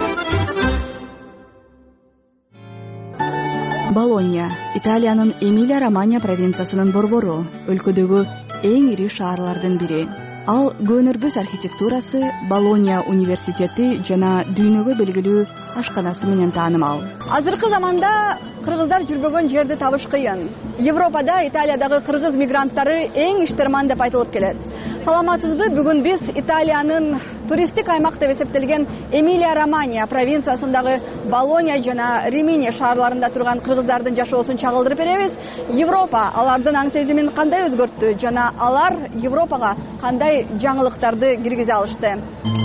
Болонья, Италиянын Эмилия-Романья провинциясынын борбору, өлкөдөгү эң ири шаарлардын бири. Ал көөнөрбөс архитектурасы, Болонья университети жана дүйнөгө белгилүү ашканасы менен таанымал. Азыркы заманда кыргыздар жүрбөгөн жерди табыш кыйын. Европада Италиядагы кыргыз мигранттары эң иштирман деп айтылып келет. Саламатсызбы? Бүгүн биз Италиянын туристтик аймак деп эсептелген Эмилия-Романья провинциясындагы Болонья жана Римини шаарларында турган кыргыздардын жашоосун чагылдырып беребиз. Европа алардын аң сезимин кандай өзгөрттү жана алар Европага кандай жаңылыктарды киргизе алышты?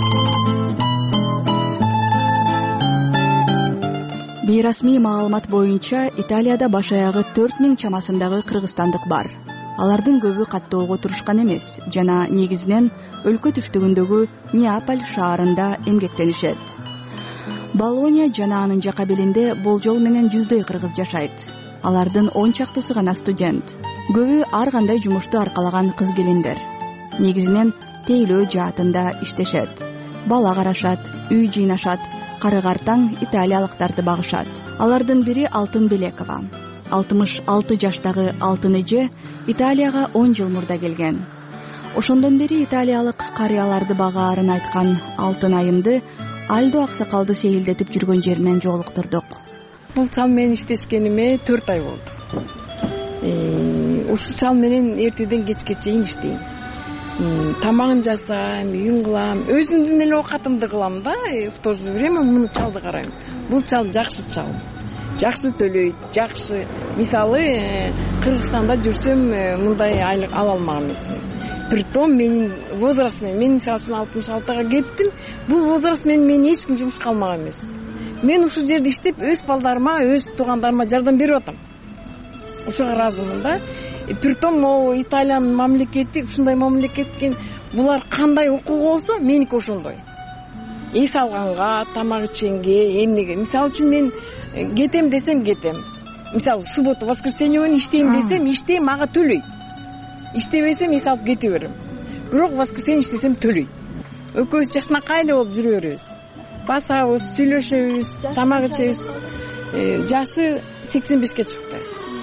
Бейрасмий маалымат боюнча Италияда баш аягы төрт миң чамасындагы кыргызстандык бар. Алардын көбү каттоого турушкан эмес жана негизинен өлкө түштүгүндөгү Неаполь шаарында эмгектенишет. Болонья жана анын жака белинде болжол менен жүздөй кыргыз жашайт. Алардын он чактысы гана студент. Көбү ар кандай жумушту аркалаган кыз келиндер. Негизинен тейлөө жаатында иштешет. Бала карашат, үй жыйнашат, кары-картаң италиялыктарды багышат. Алардын бири Алтын Белекова. алтымыш алты жаштагы Алтын эже Италияга он жыл мурда келген. Ошондон бери италиялык карыяларды багаарын айткан Алтын айымды Альдо аксакалды сейилдетип жүргөн жеринен жолуктурдук. Бул чал менен иштешкениме төрт ай болду. Ушул чал менен эртеден кечке чейин иштейм. Тамагын жасайм, үйүн кылам, өзүмдүн эле оокатымды кылам да, в то же время муну чалды карайм. Бул чал жакшы чал. Жакшы төлөйт, жакшы. Мисалы, Кыргызстанда жүрсөм, мындай айлык ала алмаган эмесмин. Притом менин возраст менен, мен мисалы үчүн алтымыш алтыга кеттим. Бул возраст менен мени эч ким жумушка алмаган эмес. Мен ушул жерде иштеп, өз балдарыма, өз туугандарыма жардам берип атам. Ушуга ыраазымын да. Притом могу Италиянын мамлекети, ушундай мамлекеткен булар кандай укугу болсо, меники ошондой. Эс алганга, тамак ичкенге, эмнеге. Мисалы үчүн мен кетем десем кетем. Мисалы суббота, воскресенье күнү иштейм десем, иштейм, мага төлөйт. Иштебесем эс алып кете берем. Бирок воскресенье иштесем төлөйт. экөөбүз жакшынакай эле болуп жүрө беребиз. Басабыз, сүйлөшөбүз, тамак ичебиз. Жашы сексен бешке чыкты.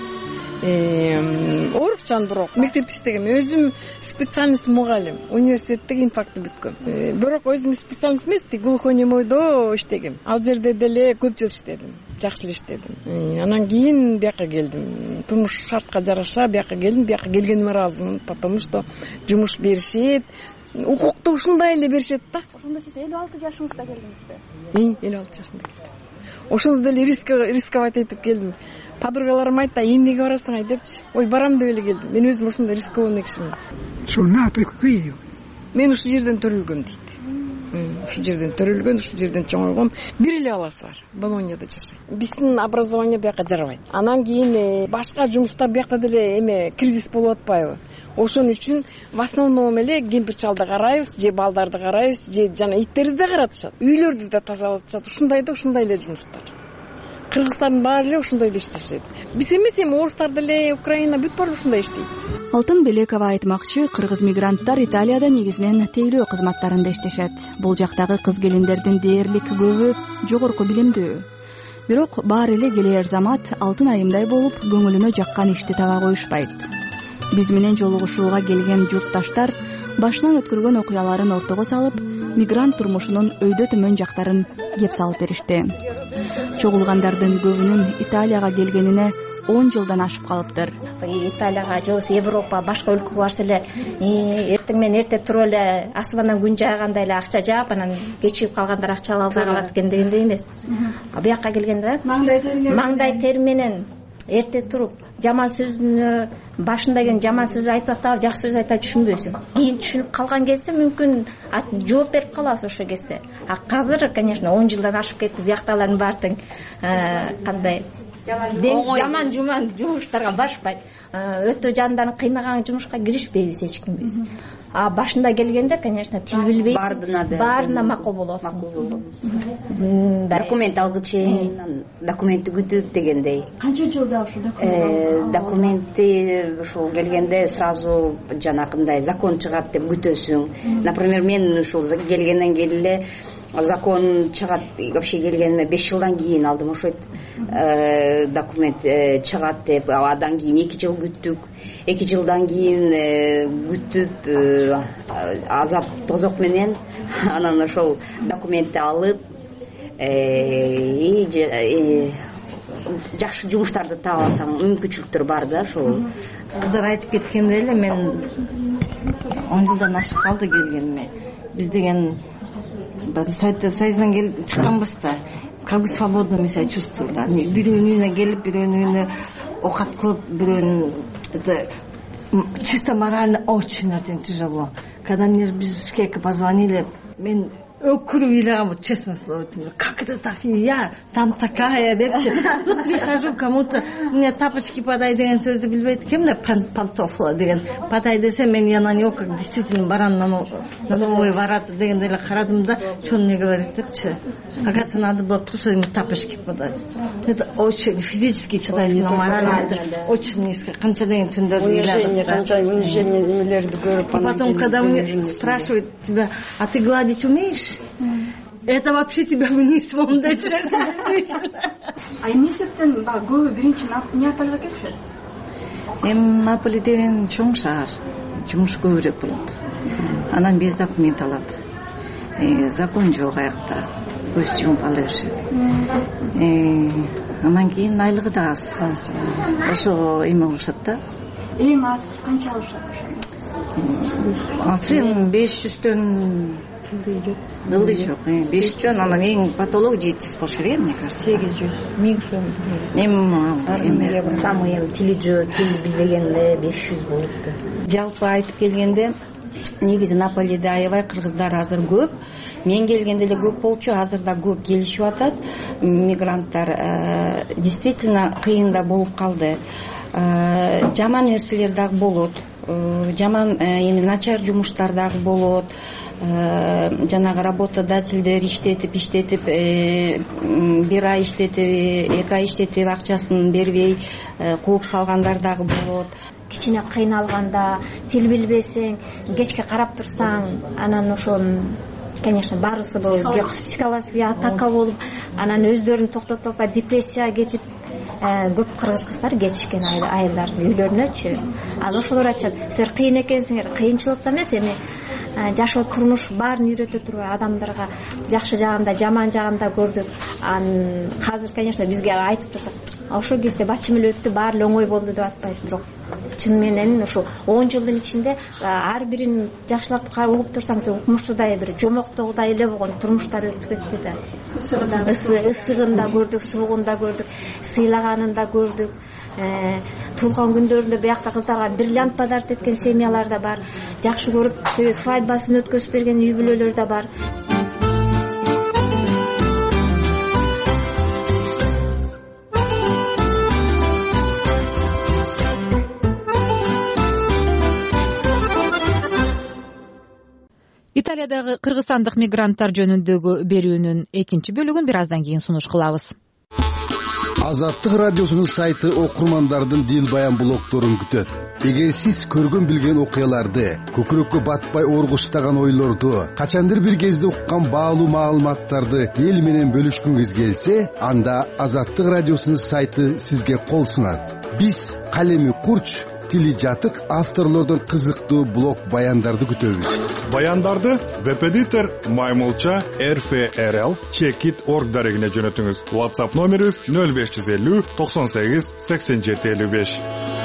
Оорукчан бирок мектепте иштегем. Өзүм специальность мугалим, университетте инфакты бүткөм. Бирок өзүм специальность эмес, глухонемойдо иштегем. Ал жерде деле көп жыл иштедим. Жакшы эле иштедим. Анан кийин бияка келдим. Турмуш шартка жараша бияка келдим. Бияка келгениме ыраазымын, потому что жумуш беришет. Укукту ушундай эле беришет да. Ошондо сиз элүү алты жашыңызда келдиңизби? элүү алты жашымда келдим. Ошондо деле рисковать этип келдим. Подругаларым айтты, эмнеге барасың ай депчи. Ой, барам деп эле келдим. Мен өзүм ошондой рискованный кишимин. Сонаты какие? Мен ушул жерден төрөлгөм дейт. Ушул жерден төрөлгөн, ушул жерден чоңойгом. Бир эле баласы бар. Болонияда жашайт. Биздин образование бияка жарабайт. Анан кийин башка жумуштар биякта деле эме кризис болуп атпайбы? Ошон үчүн в основном эле кемпир чалды карайбыз, же балдарды карайбыз, же жана иттерди да каратышат. Үйлөрдү да тазалатышат. Ушундай да ушундай эле жумуштар. Кыргызстандын баары эле ушундай иштешет. Биз эмес, эми орустар деле, Украина бүт баары ушундай иштейт. Алтын Белекова айтмакчы, кыргыз мигранттар Италияда негизинен тейлөө кызматтарында иштешет. Бул жактагы кыз келиндердин дээрлик көбү жогорку билимдүү. Бирок баары эле келер замат алтын айымдай болуп, көңүлүнө жаккан ишти таба коюшпайт. Биз менен жолугушууга келген журтташтар башынан өткөргөн окуяларын ортого салып, мигрант турмушунун өйдө төмөн жактарын кеп салып беришти. Чогулгандардын көбүнүн Италияга келгенине он жылдан ашып калыптыр. Италияга же болбосо Европа, башка өлкөгө барса эле эртең менен эрте туруп эле асмандан күн жаагандай эле акча жаап, анан кечигип калгандар акча алып калат экен дегендей эмес. А буякка келгенде маңдай тер менен эрте туруп жаман сөзүнө башында келген жаман сөз айтып атабы, жакшы сөз айтып түшүнбөйсүң. Кийин түшүнүп калган кезде мүмкүн жооп берип каласыз ошол кезде. А азыр, конечно, он жылдан ашып кетти, биякталардын баары тең кандай жаман жуман жумуштарга барышпайт. Өтө жандарын кыйнаган жумушка киришпейбиз эч кимбиз. А башында келгенде, конечно, тил билбейсиң. Баарына макул болот. Документ алгы чейин, документти күтүп дегендей. Канча жылда ошол документ? Документти ушул келгенде сразу жанакындай закон чыгат деп күтөсүң. Например, мен ушул келгенден кийин эле закон чыгат, вообще келгениме беш жылдан кийин алдым ошо документ чыгат деп. Адан кийин эки жыл күттүк. эки жылдан кийин күтүп азап тозок менен анан ошол документти алып жакшы жумуштарды таап алсаң мүмкүнчүлүктөр бар да. Ошол кыздар айтып кеткендей эле, мен он жылдан ашып калды келгениме. Биз деген Союздан келип чыкканбыз да, как бы свободно мы себя чувствовали. Бирөөнүн үйүнө келип, бирөөнүн үйүнө окат кылып, бирөөнүн это чисто морально очень очень тяжело. Когда мне без шкека позвонили, мен өкүрүп ыйлаган, вот честно слово, как это так, и я там такая депчи. Тут прихожу, кому-то мне тапочки подай деген сөздү билбейт экен, мне пантофла деген подай десе, мен я на него как действительно баран на новый ворот дегенде эле карадым да, что он мне говорит депчи. Оказывается, надо было просто ему тапочки подать. Это очень физически чыдайсың, но морально очень низко. Канча деген түндөрдү ыйлаган. Канча унижение немелерди көрүп. Потом, когда мне спрашивают тебя, а ты гладить умеешь? Это вообще тебя вниз мондай чечет. А эмне себептен баягы көбү биринчи Неапольго келишет? Эми Наполи деген чоң шаар, жумуш көбүрөөк болот. Анан без документ алат. Закон жок аякта, көз жумуп ала беришет. Анан кийин айлыгы да аз. Ошого эме кылышат да. Эң аз канча алышат ошо? Азыр эми беш жүздөн ылдый жок. беш жүздөн, анан эң патолог жети жүз болуш керек, мне кажется. сегиз жүз миң сом. Эми самый эми тили жөө, тил билбегенде беш жүз болупту. Жалпы айтып келгенде, негизи Наполиде аябай кыргыздар азыр көп. Мен келгенде эле көп болчу, азыр да көп келишип атат. Мигранттар действительно кыйын да болуп калды. Жаман нерселер дагы болот. Жаман эми начар жумуштар дагы болот. Жанагы работодательдер иштетип иштетип бир ай иштетип, эки ай иштетип акчасын бербей кууп салгандар дагы болот. Кичине кыйналганда, тил билбесең, кечке карап турсаң, анан ошо конечно баарысы бул психологический атака болуп анан өздөрүн токтотуп албай депрессияга кетип көп кыргыз кыздар кетишкен айылдардын үйлөрүнөчү. Ал ошолор айтышат, силер кыйын экенсиңер, кыйынчылыкта эмес, эми жашоо турмуш баарын үйрөтө турбай адамдарга жакшы жагын да жаман жагын да көрдүк. Анан азыр конечно бизге айтып турсак, ошол кезде бачым эле өттү, баары эле оңой болду деп атпайбыз, бирок чын менен ушул он жылдын ичинде ар бирин жакшылап угуп турсаң, укмуштуудай бир жомоктогудай эле болгон турмуштар өтүп кетти да. Ысыгын да көрдүк, суугун да көрдүк, сыйлаганын да көрдүк. Туулган күндөрүндө биякта кыздарга бриллиант подарок эткен семьялар да бар. Жакшы көрүп свадьбасын өткөзүп берген үй бүлөлөр да бар. Италиядагы кыргызстандык мигранттар жөнүндөгү берүүнүн экинчи бөлүгүн бир аздан кийин сунуш кылабыз. Азаттык радиосунун сайты окурмандардын дил баян блогторун күтөт. Эгер сиз көргөн билген окуяларды, көкүрөккө батпай оргуштаган ойлорду, качандыр бир кезде уккан баалуу маалыматтарды эл менен бөлүшкүңүз келсе, анда Азаттык радиосунун сайты сизге кол сунат. Биз калеми курч, тили жатык авторлордон кызыктуу блог баяндарды күтөбүз. Баяндарды веб-эдитор маймылча эр эф эр эл чекит точка орг дарегине жөнөтүңүз. WhatsApp номерибиз нөл беш жүз элүү токсон сегиз сексен жети элүү беш.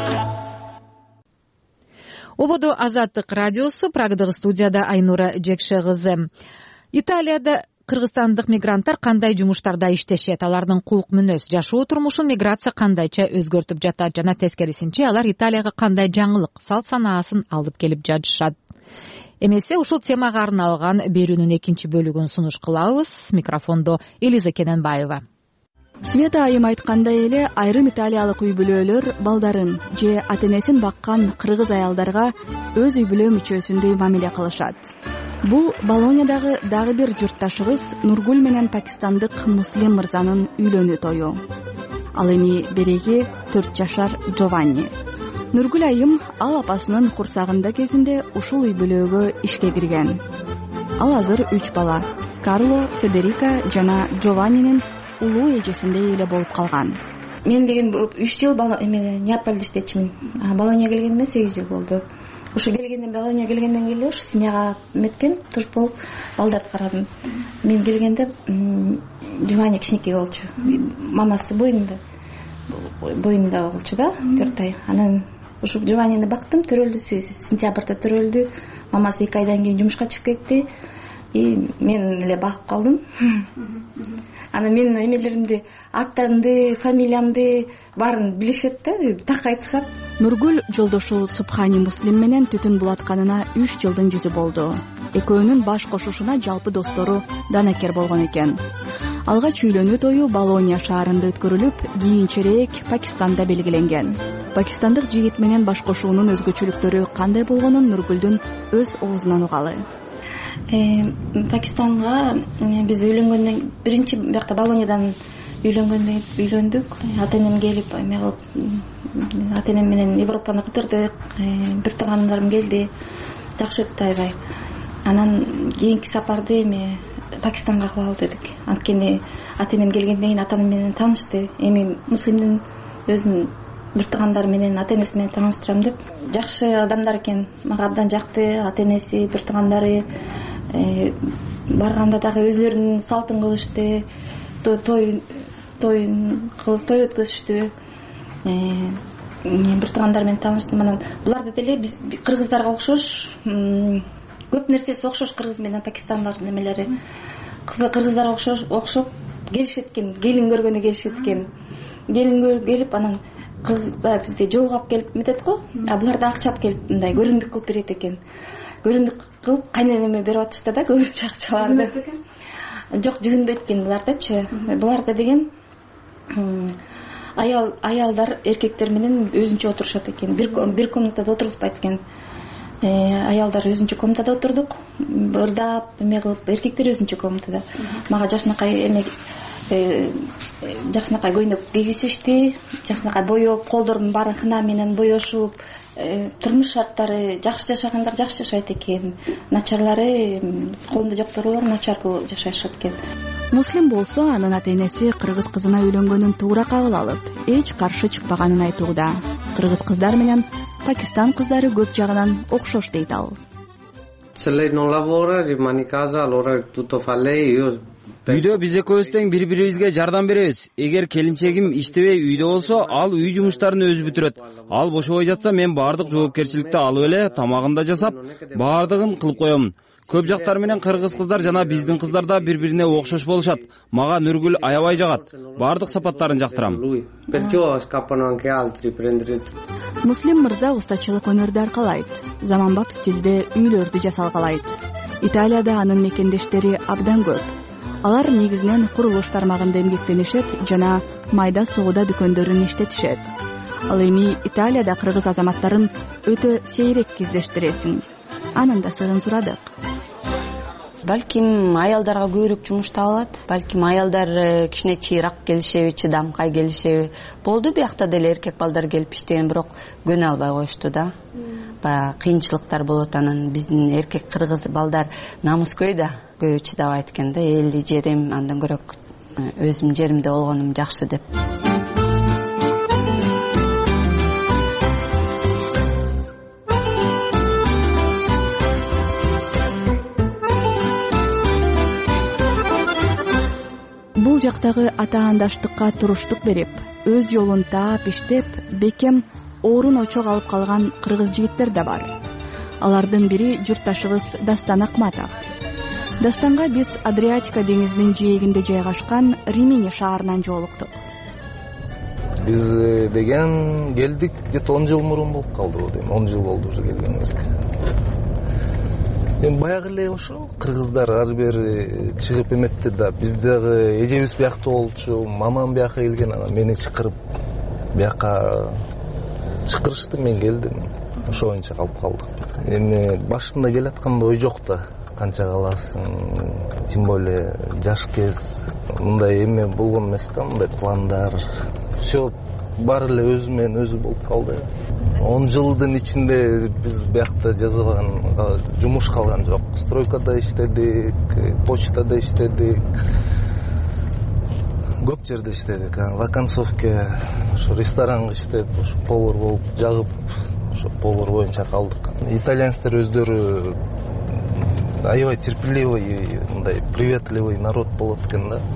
Ободо Азаттык радиосу, Прагдагы студияда Айнура Жекше кызы. Италияда кыргызстандык мигранттар кандай жумуштарда иштешет, алардын кулк мүнөз, жашоо турмушун миграция кандайча өзгөртүп жатат жана тескерисинче алар Италияга кандай жаңылык, салт санаасын алып келип жатышат. Эмесе ушул темага арналган берүүнүн экинчи бөлүгүн сунуш кылабыз. Микрофондо Элиза Кененбаева. Света айым айткандай эле, айрым италиялык үй бүлөлөр балдарын же ата-энесин баккан кыргыз аялдарга өз үй бүлө мүчөсүндөй мамиле кылышат. Бул Болоньядагы дагы бир журтташыбыз Нургул менен пакистандык муслим мырзанын үйлөнүү тою. Ал эми береги төрт жашар Джованни. Нургул айым ал апасынын курсагында кезинде ушул үй бүлөгө ишке кирген. Ал азыр үч бала, Карло, Федерика жана Джованнинин улуу эжесиндей эле болуп калган. Мен деген үч жыл эме Неаполдо иштечимин. Болоньяга келгениме сегиз жыл болду. Ошо келгенден Болоньяга келгенден кийин ушу семьяга меттим, туш болуп балдарды карадым. Мен келгенде Джованни кичинекей болчу. Мамасы боюнда. Боюнда болчу да, төрт ай. Анан ушу Джованнини бактым, төрөлдү, сентябрда төрөлдү. Мамасы эки айдан кийин жумушка чыгып кетти. И мен эле багып калдым. Анан менин эмелеримди, атымды, фамилиямды баарын билишет да, так айтышат. Нургул жолдошу Субхани Муслим менен түтүн булатканына үч жылдын жүзү болду. Экөөнүн баш кошушуна жалпы достору данакер болгон экен. Алгач үйлөнүү тою Болонья шаарында өткөрүлүп, кийинчерээк Пакистанда белгиленген. Пакистандык жигит менен баш кошуунун өзгөчөлүктөрү кандай болгонун Нургулдун өз оозунан угалы. Пакистанга биз үйлөнгөндөн биринчи биякта Болоньядан үйлөнгөндөн үйлөндүк. Ата-энем келип, эме кылып, ата-энем менен Европаны кыдырдык. Бир туугандарым келди. Жакшы өттү аябай. Анан кийинки сапарды эми Пакистанга кылалы дедик. Анткени ата-энем келгенден кийин ата-энем менен таанышты. Эми муслимдин өзүнүн бир туугандары менен ата-энеси менен тааныштырам деп. Жакшы адамдар экен. Мага абдан жакты, ата-энеси, бир туугандары. Барганда дагы өзлөрүнүн салтын кылышты, той тоюн кылып той өткөзүштү. Бир туугандар менен тааныштым. Анан буларды деле биз кыргыздарга окшош, көп нерсеси окшош кыргыз менен пакистандардын эмелери. Кыргыздарга окшош, окшоп келишет экен, келин көргөнү келишет экен. Келин келип анан кыз бизде жолугап келип метет го, а булар да акчап келип мындай көрүндүк кылып берет экен. Көрүндүк кылып кайненеме берип атышты да көбүнчө акчаларды. Жок, жүгүнбөйт экен буларда-чы. Буларда деген аял аялдар эркектер менен өзүнчө отурушат экен. Бир бир комнатада отургузбайт экен. Аялдар өзүнчө комнатада отурдук. Ырдап, эме кылып, эркектер өзүнчө комнатада. Мага жашынакай эме жакшынакай көйнөк кийгизишти, жакшынакай боеп, колдордун баарын хна менен боешуп, турмуш шарттары жакшы жашагандар жакшы жашайт экен, начарлары колунда жоктору начар жашашат экен. Муслим болсо анын ата-энеси кыргыз кызына үйлөнгөнүн туура кабыл алып, эч каршы чыкпаганын айтууда. Кыргыз кыздар менен Пакистан кыздары көп жагынан окшош дейт ал. Үйдө биз экөөбүз тең бири-бирибизге жардам беребиз. Эгер келинчегим иштебей үйдө болсо, ал үй жумуштарын өзү бүтүрөт. Ал бошобой жатса, мен баардык жоопкерчиликти алып эле тамагын да жасап, баардыгын кылып коёмун. Көп жактар менен кыргыз кыздар жана биздин кыздар да бири-бирине окшош болушат. Мага Нургүл аябай жагат. Баардык сапаттарын жактырам. Муслим мырза устачылык өнөрдү аркалайт. Заманбап стилде үйлөрдү жасалгалайт. Италияда анын мекендештери абдан көп. Алар негизинен курулуш тармагында эмгектенишет жана майда соуда дүкөндөрүн иштетишет. Ал эми Италияда кыргыз азаматтарын өтө сейрек кездештиресиң. Анын да сырын сурадык. Балким аялдарга көбүрөөк жумуш табылат. Балким аялдар кичине чыйрак келишеби, чыдамкай келишеби. Болду биякта деле эркек балдар келип иштеген, бирок көнө албай коюшту да. Баягы кыйынчылыктар болот, анан биздин эркек кыргыз балдар намыскөй да көбү чыдабайт экен да. Элди жерим, андан көрөк өзүм жеримде болгонум жакшы деп. Бул жактагы атаандаштыкка туруштук берип, өз жолун таап иштеп, бекем орун очок алып калган кыргыз жигиттер да бар. Алардын бири журтташыбыз Дастан Акматов. Дастанга биз Адриатика деңизинин жээгинде жайгашкан Римини шаарынан жолуктук. Биз деген келдик где-то он жыл мурун болуп калды, дейм. он жыл болду уже келгенибизге. Эми баягы эле ошо кыргыздар ар бери чыгып эметти да, биз дагы эжебиз биякта болчу, мамам бияка келген, анан мени чакырып бияка чакырышты, мен келдим. Ошо боюнча калып калдык. Эми башында келатканда ой жок да, канча каласың, тем более жаш кез, мындай эме болгон эмес да, мындай пландар. Всё баары эле өзү менен өзү болуп калды. он жылдын ичинде биз биякта жазабаган жумуш калган жок. Стройкада иштедик, почтада иштедик, көп жерде иштедик. В оконцовке, ошо ресторанга иштеп, ошо повар болуп жагып, ошо повар боюнча калдык. Итальянецтер өздөрү аябай терпеливый, мындай приветливый народ болот экен да.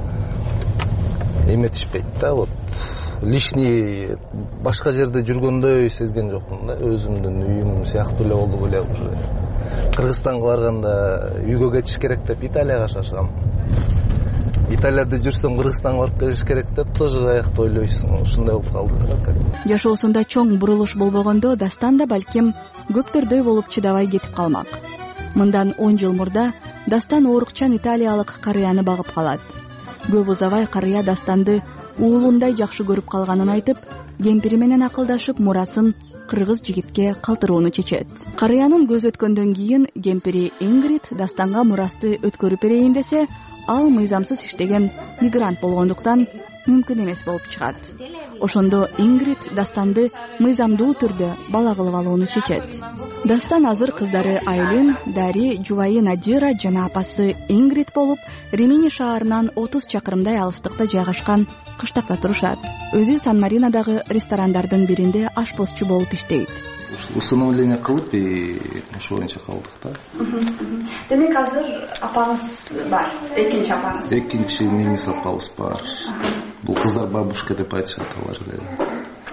Эметишпейт да, вот лишний башка жерде жүргөндөй сезген жокмун да, өзүмдүн үйүм сыяктуу эле болду беле уже. Кыргызстанга барганда үйгө кетиш керек деп Италияга шашам. Италияда жүрсөм Кыргызстанга барып келиш керек деп тоже аякта ойлойсуң. Ушундай болуп калды да. Жашоосунда чоң бурулуш болбогондо Дастан да балким көптөрдөй болуп чыдабай кетип калмак. Мындан он жыл мурда Дастан оорукчан италиялык карыяны багып калат. Көп узабай карыя Дастанды уулундай жакшы көрүп калганын айтып, кемпири менен акылдашып мурасын кыргыз жигитке калтырууну чечет. Карыянын көз өткөндөн кийин кемпири Ингрид Дастанга мурасты өткөрүп берейин десе, ал мыйзамсыз иштеген мигрант болгондуктан мүмкүн эмес болуп чыгат. Ошондо Ингрид Дастанды мыйзамдуу түрдө бала кылып алууну чечет. Дастан азыр кыздары Айлин, Дари, жубайы Надира жана апасы Ингрид болуп, Римини шаарынан отуз чакырымдай алыстыкта жайгашкан кыштакта турушат. Өзү Сан-Маринодагы ресторандардын биринде ашпозчу болуп иштейт. Установление кылып, ошо боюнча калдык да. Демек азыр апаңыз бар, экинчи апаңыз. Экинчи немис апабыз бар. Бул кыздар бабушка деп айтышат алар эле.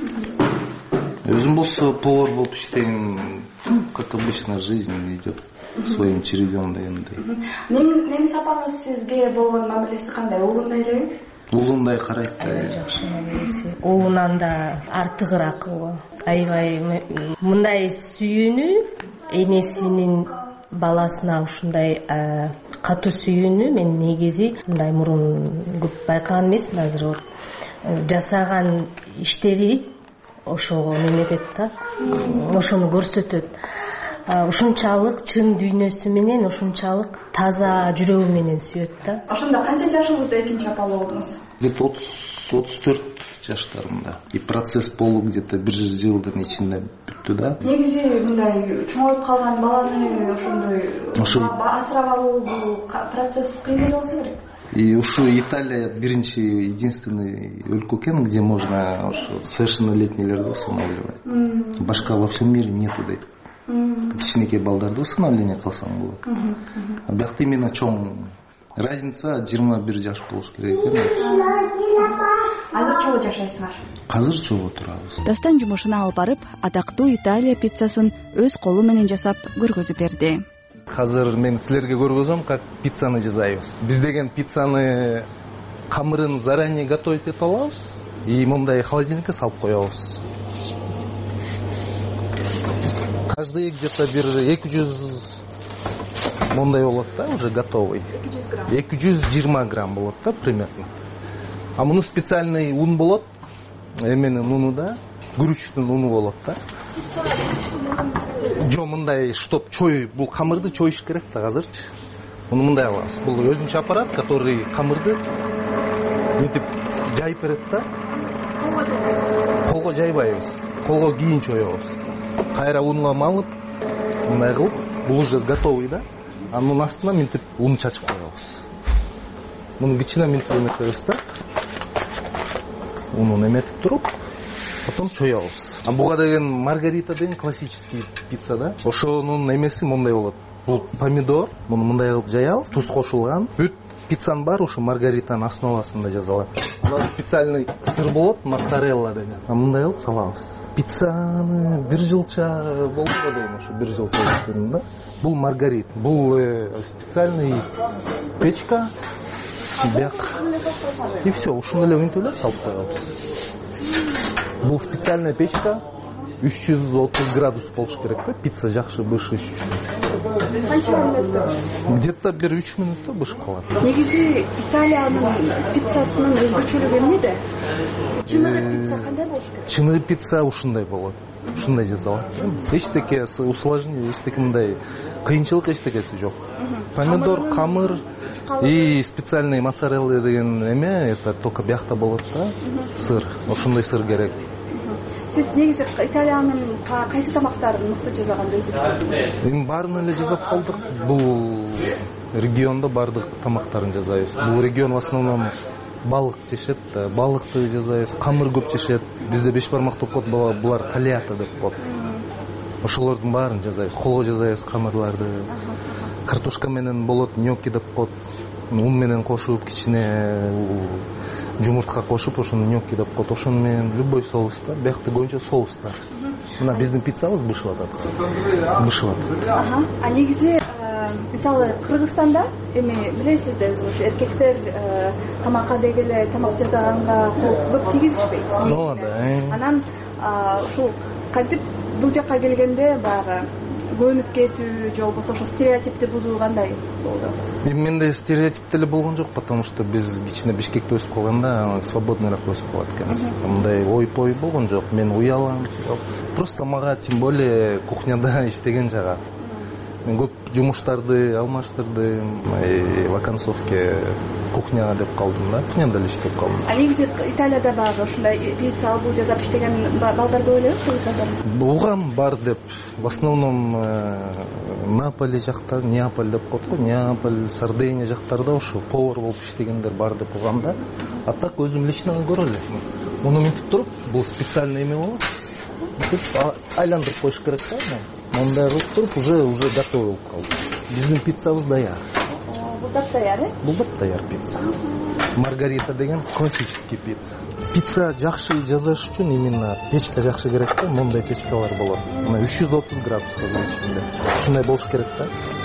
Өзүм болсо повар болуп иштейм, как обычно жизнь идет своим чередом дегендей. Немис апаңыз сизге болгон мамилеси кандай? Уулундай элеби? Уулундай карайт да. Жакшы мамилеси. Уулунан да артыгыраак уулу. Аябай мындай сүйүүнү, энесинин баласына ушундай катуу сүйүүнү мен негизи мындай мурун көп байкаган эмесмин. Азыр вот жасаган иштери ошого неметет да, ошону көрсөтөт. ушунчалык чын дүйнөсү менен, ушунчалык таза жүрөгү менен сүйөт да. Ошондо канча жашыңызда экинчи апа болдуңуз? Где-то отуз төрт жаштарымда. И процесс болуу где-то бир жылдын ичинде бүттү да. Негизи мындай чоңоюп калган баланы ошондой асырап алуу бул процесс кыйын болсо керек. И ушу Италия биринчи, единственный өлкө экен, где можно ушу совершеннолетнийлерди усыновливать. Башка во всем мире нету дейт. Кичинекей балдарды усыновление кылсаң болот. А биякта именно чоң разница жыйырма бир жаш болуш керек экен. Азыр чого жашайсыңар? Азыр чого турабыз. Дастан жумушуна алып барып, атактуу Италия пиццасын өз колу менен жасап көргөзүп берди. Азыр мен силерге көргөзөм, как пиццаны жасайбыз. Биз деген пиццаны камырын заранее готовить этип алабыз и мындай холодильникке салып коебуз. Каждый где-то бир эки жүз мындай болот да, уже готовый. эки жүз жыйырма грамм болот да примерно. А муну специальный ун болот. Эменин уну да, күрүчтүн уну болот да. Жо мындай, чтоб чой, бул камырды чоюш керек да азырчы. Муну мындай алабыз. Бул өзүнчө аппарат, который камырды мынтип жайып берет да. Колго жайбайбыз. Колго кийин чоебуз. Кайра унга малып, мындай кылып, бул уже готовый да. Анын астына мынтип ун чачып коебуз. Муну кичине мынтип эметебиз да. Унун эметип туруп, потом чоебуз. А буга деген маргарита деген классический пицца да. Ошонун эмеси мындай болот. Бул помидор, муну мындай кылып жаябыз, туз кошулган. Бүт пиццанын баары ошо маргаританын основасында жасалат. Анан специальный сыр болот, моцарелла деген. А мындай кылып салабыз. Пиццаны бир жылча болду дейм, ошо бир жылча өткөрдүм да. Бул маргарит, бул специальный печка, бияк. И все, ушуну эле мынтип эле салып коебуз. Бул специальная печка, үч жүз отуз градус болуш керек да, пицца жакшы бышыш үчүн. Канча мүнөттө? Где-то бир үч мүнөттө бышып калат. Негизи Италиянын пиццасынын өзгөчөлүгү эмнеде? Чыныгы пицца кандай болуш керек? Чыныгы пицца ушундай болот. Ушундай жасалат. Эчтеке усложнение, эчтеке мындай кыйынчылык эчтекеси жок. Помидор, камыр и специальный моцарелла деген эме, это только биякта болот да, сыр. Ошондой сыр керек. Сиз негизи Италиянын кайсы тамактарын мыкты жасаганды өзүңүз? Эми баарын эле жасап калдык. Бул региондо бардык тамактарын жасайбыз. Бул регион в основном балык жешет, балыкты жасайбыз, камыр көп жешет. Бизде беш бармак деп коет, булар талиата деп коет. Ошолордун баарын жасайбыз. Колго жасайбыз камырларды. Картошка менен болот, ньокки деп коет. Ун менен кошуп, кичине жумуртка кошуп, ошону ньокки деп коет. Ошону менен любой соустар, биякта көбүнчө соустар. Мына биздин пиццабыз бышып атат. Бышып атат. Ага. А негизи мисалы Кыргызстанда эми билесиз да өзүңүз, эркектер тамакка дегеле тамак жасаганга көп тийгизишпейт. Ооба. Анан ушул кантип бул жакка келгенде баягы көнүп кетүү же болбосо ошо стереотипти бузуу кандай болду? Эми менде стереотип деле болгон жок, потому что биз кичине Бишкекте өсүп калганда свободныйраак өсүп калат экенбиз. Мындай ой-пой болгон жок. Мен уялам. Просто мага тем более кухняда иштеген жагат. Мен көп жумуштарды алмаштырдым, в оконцовке кухня деп калдым да, кухняда эле иштеп калдым. А негизи Италияда багы ушундай пицца албу жасап иштеген балдар көп эле, кыргыздар? Угам бар деп, в основном Наполи жактар, Неаполь деп коет го, Неаполь, Сардиния жактарда ошо повар болуп иштегендер бар деп угам да. А так өзүм лично көрө элем. Муну мынтип туруп, бул специальный эме болот. Айландырып коюш керек да. Мындай кылып туруп, уже уже готовый болуп калды. Биздин пиццабыз даяр. Бул да даяр, э? Бул да даяр пицца. Маргарита деген классический пицца. Пицца жакшы жасаш үчүн именно печка жакшы керек да, мындай печкалар болот. Мына үч жүз отуз градуска ичинде. Ушундай болуш керек да.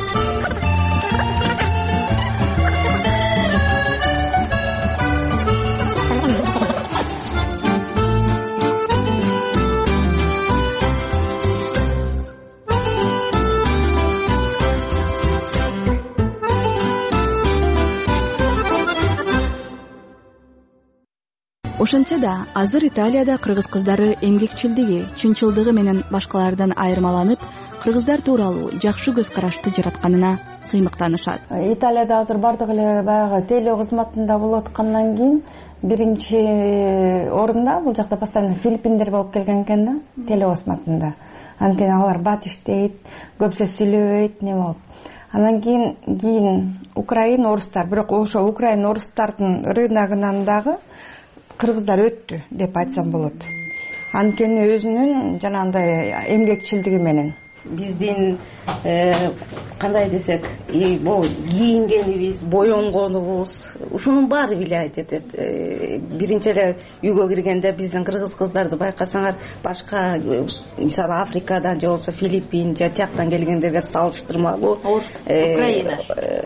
Ошентсе да, азыр Италияда кыргыз кыздары эмгекчилдиги, чынчылдыгы менен башкалардан айырмаланып, кыргыздар тууралуу жакшы көз карашты жаратканына сыймыктанышат. Италияда азыр бардык эле баягы теле кызматында болуп аткандан кийин биринчи орунда бул жакта постоянно филиппиндер болуп келген экен да, теле кызматында. Анткени алар бат иштейт, көпсө сүйлөбөйт, не болуп. Анан кийин кийин Украина орустар, бирок ошо Украина орустардын рыногунан дагы кыргыздар өттү деп айтсам болот. Анткени өзүнүн жанагындай эмгекчилдиги менен биздин кандай десек, бул кийингенибиз, боенгонубуз, ушунун баары влиять этет. Биринчи эле үйгө киргенде биздин кыргыз кыздарды байкасаңар, башка мисалы Африкадан же болбосо Филиппин же тияктан келгендерге салыштырмалуу Украина.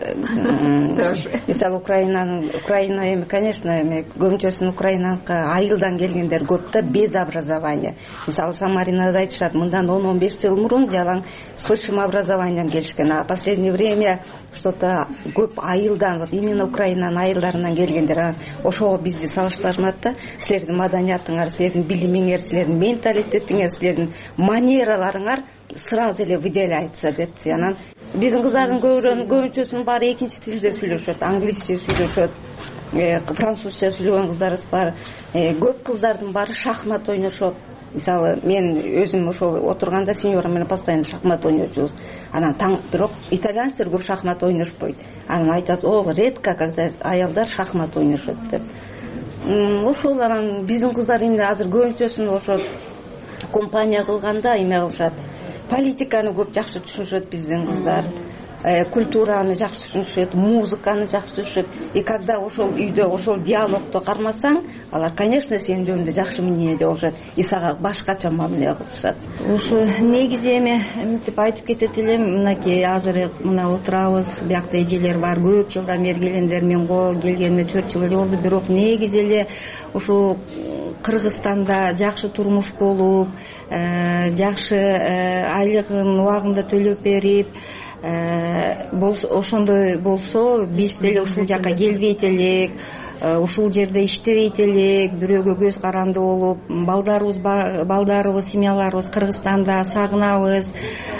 Мисалы Украинанын Украина эми, конечно, эми көбүнчөсүн Украинаныкы айылдан келгендер көп да, без образования. Мисалы Самаринада айтышат, мындан он он беш жыл мурун с высшим образованием келишкен, а в последнее время что-то көп айылдан, вот именно Украинанын айылдарынан келгендер, ошого бизди салыштырмат да, силердин маданиятыңар, силердин билимиңер, силердин менталитетиңер, силердин манераларыңар сразу эле выделяется деп. Анан биздин кыздардын көбүнчөсүнүн баары экинчи тилде сүйлөшөт, англисче сүйлөшөт, французча сүйлөгөн кыздарыбыз бар. Көп кыздардын баары шахмат ойношот. Мисалы, мен өзүм ошол отурганда сеньора менен постоянно шахмат ойночубуз. Анан таң, бирок итальянецтер көп шахмат ойношпойт. Анан айтат, о, редко, когда аялдар шахмат ойношот деп. Ошол анан биздин кыздар эмне азыр көбүнчөсүн ошо компания кылганда эме кылышат. Политиканы көп жакшы түшүнүшөт биздин кыздар. Культураны жакшы түшүнүшөт, музыканы жакшы түшүнүшөт. И когда ошол үйдө ошол диалогду кармасаң, алар, конечно, сенин жөнүндө жакшы мнение болушат. И сага башкача мамиле кылышат. Ушу негизи эми мынтип айтып кетет элем, мынакей азыр мына отурабыз, биякта эжелер бар, көп жылдан бери келгендер, мен го келгениме төрт жыл эле болду, бирок негизи эле ушу Кыргызстанда жакшы турмуш болуп, жакшы айлыгын убагында төлөп берип, ошондой болсо биз деле ушул жака келбейт элек, ушул жерде иштебейт элек, бирөөгө көз каранды болуп, балдарыбыз балдарыбыз семьяларыбыз Кыргызстанда сагынабыз,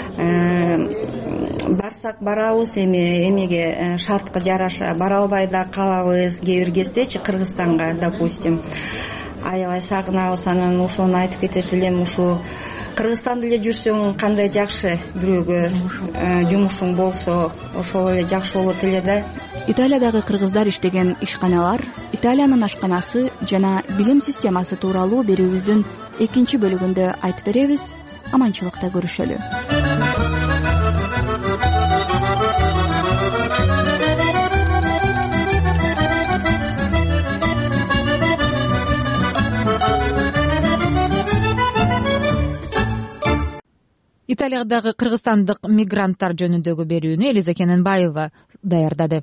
барсак барабыз, эми эмеге шартка жараша бара албай да калабыз, кээ бир кездечи Кыргызстанга, допустим, аябай сагынабыз. Анан ошону айтып кетет элем, ушу Кыргызстанда эле жүрсөң кандай жакшы, бирөөгө жумушуң болсо ошол эле жакшы болот эле да. Италиядагы кыргыздар иштеген ишканалар, Италиянын ашканасы жана билим системасы тууралуу берүүбүздүн экинчи бөлүгүндө айтып беребиз. Аманчылыкта көрүшөлү. Италиядагы кыргызстандык мигранттар жөнүндөгү берүүнү Элиза Кененбаева даярдады.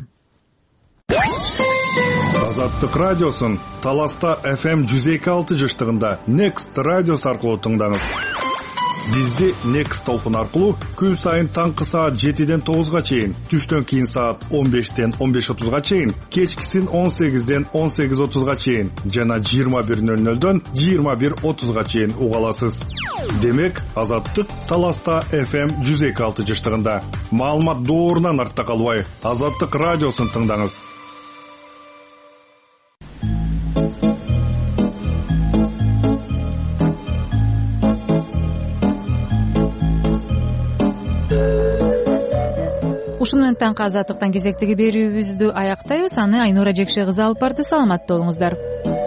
Азаттык радиосун Таласта эф эм жүз эки алты жыштыгында Next радиосу аркылуу тыңдаңыз. Бизди Next толкун аркылуу күн сайын таңкы саат жетиден тогузга чейин, түштөн кийин саат он бештен он беш отузга чейин, кечкисин он сегизден он сегиз отузга чейин жана жыйырма бир нөл нөлдөн жыйырма бир отузга чейин уга аласыз. Демек, Азаттык Таласта эф эм жүз эки алты жыштыгында. Маалымат доорунан артта калбай, Азаттык радиосун тыңдаңыз. Ушуну менен таңкы Азаттыктан кезектеги берүүбүздү аяктайбыз. Аны Айнура Жекше кызы алып барды. Саламатта болуңуздар.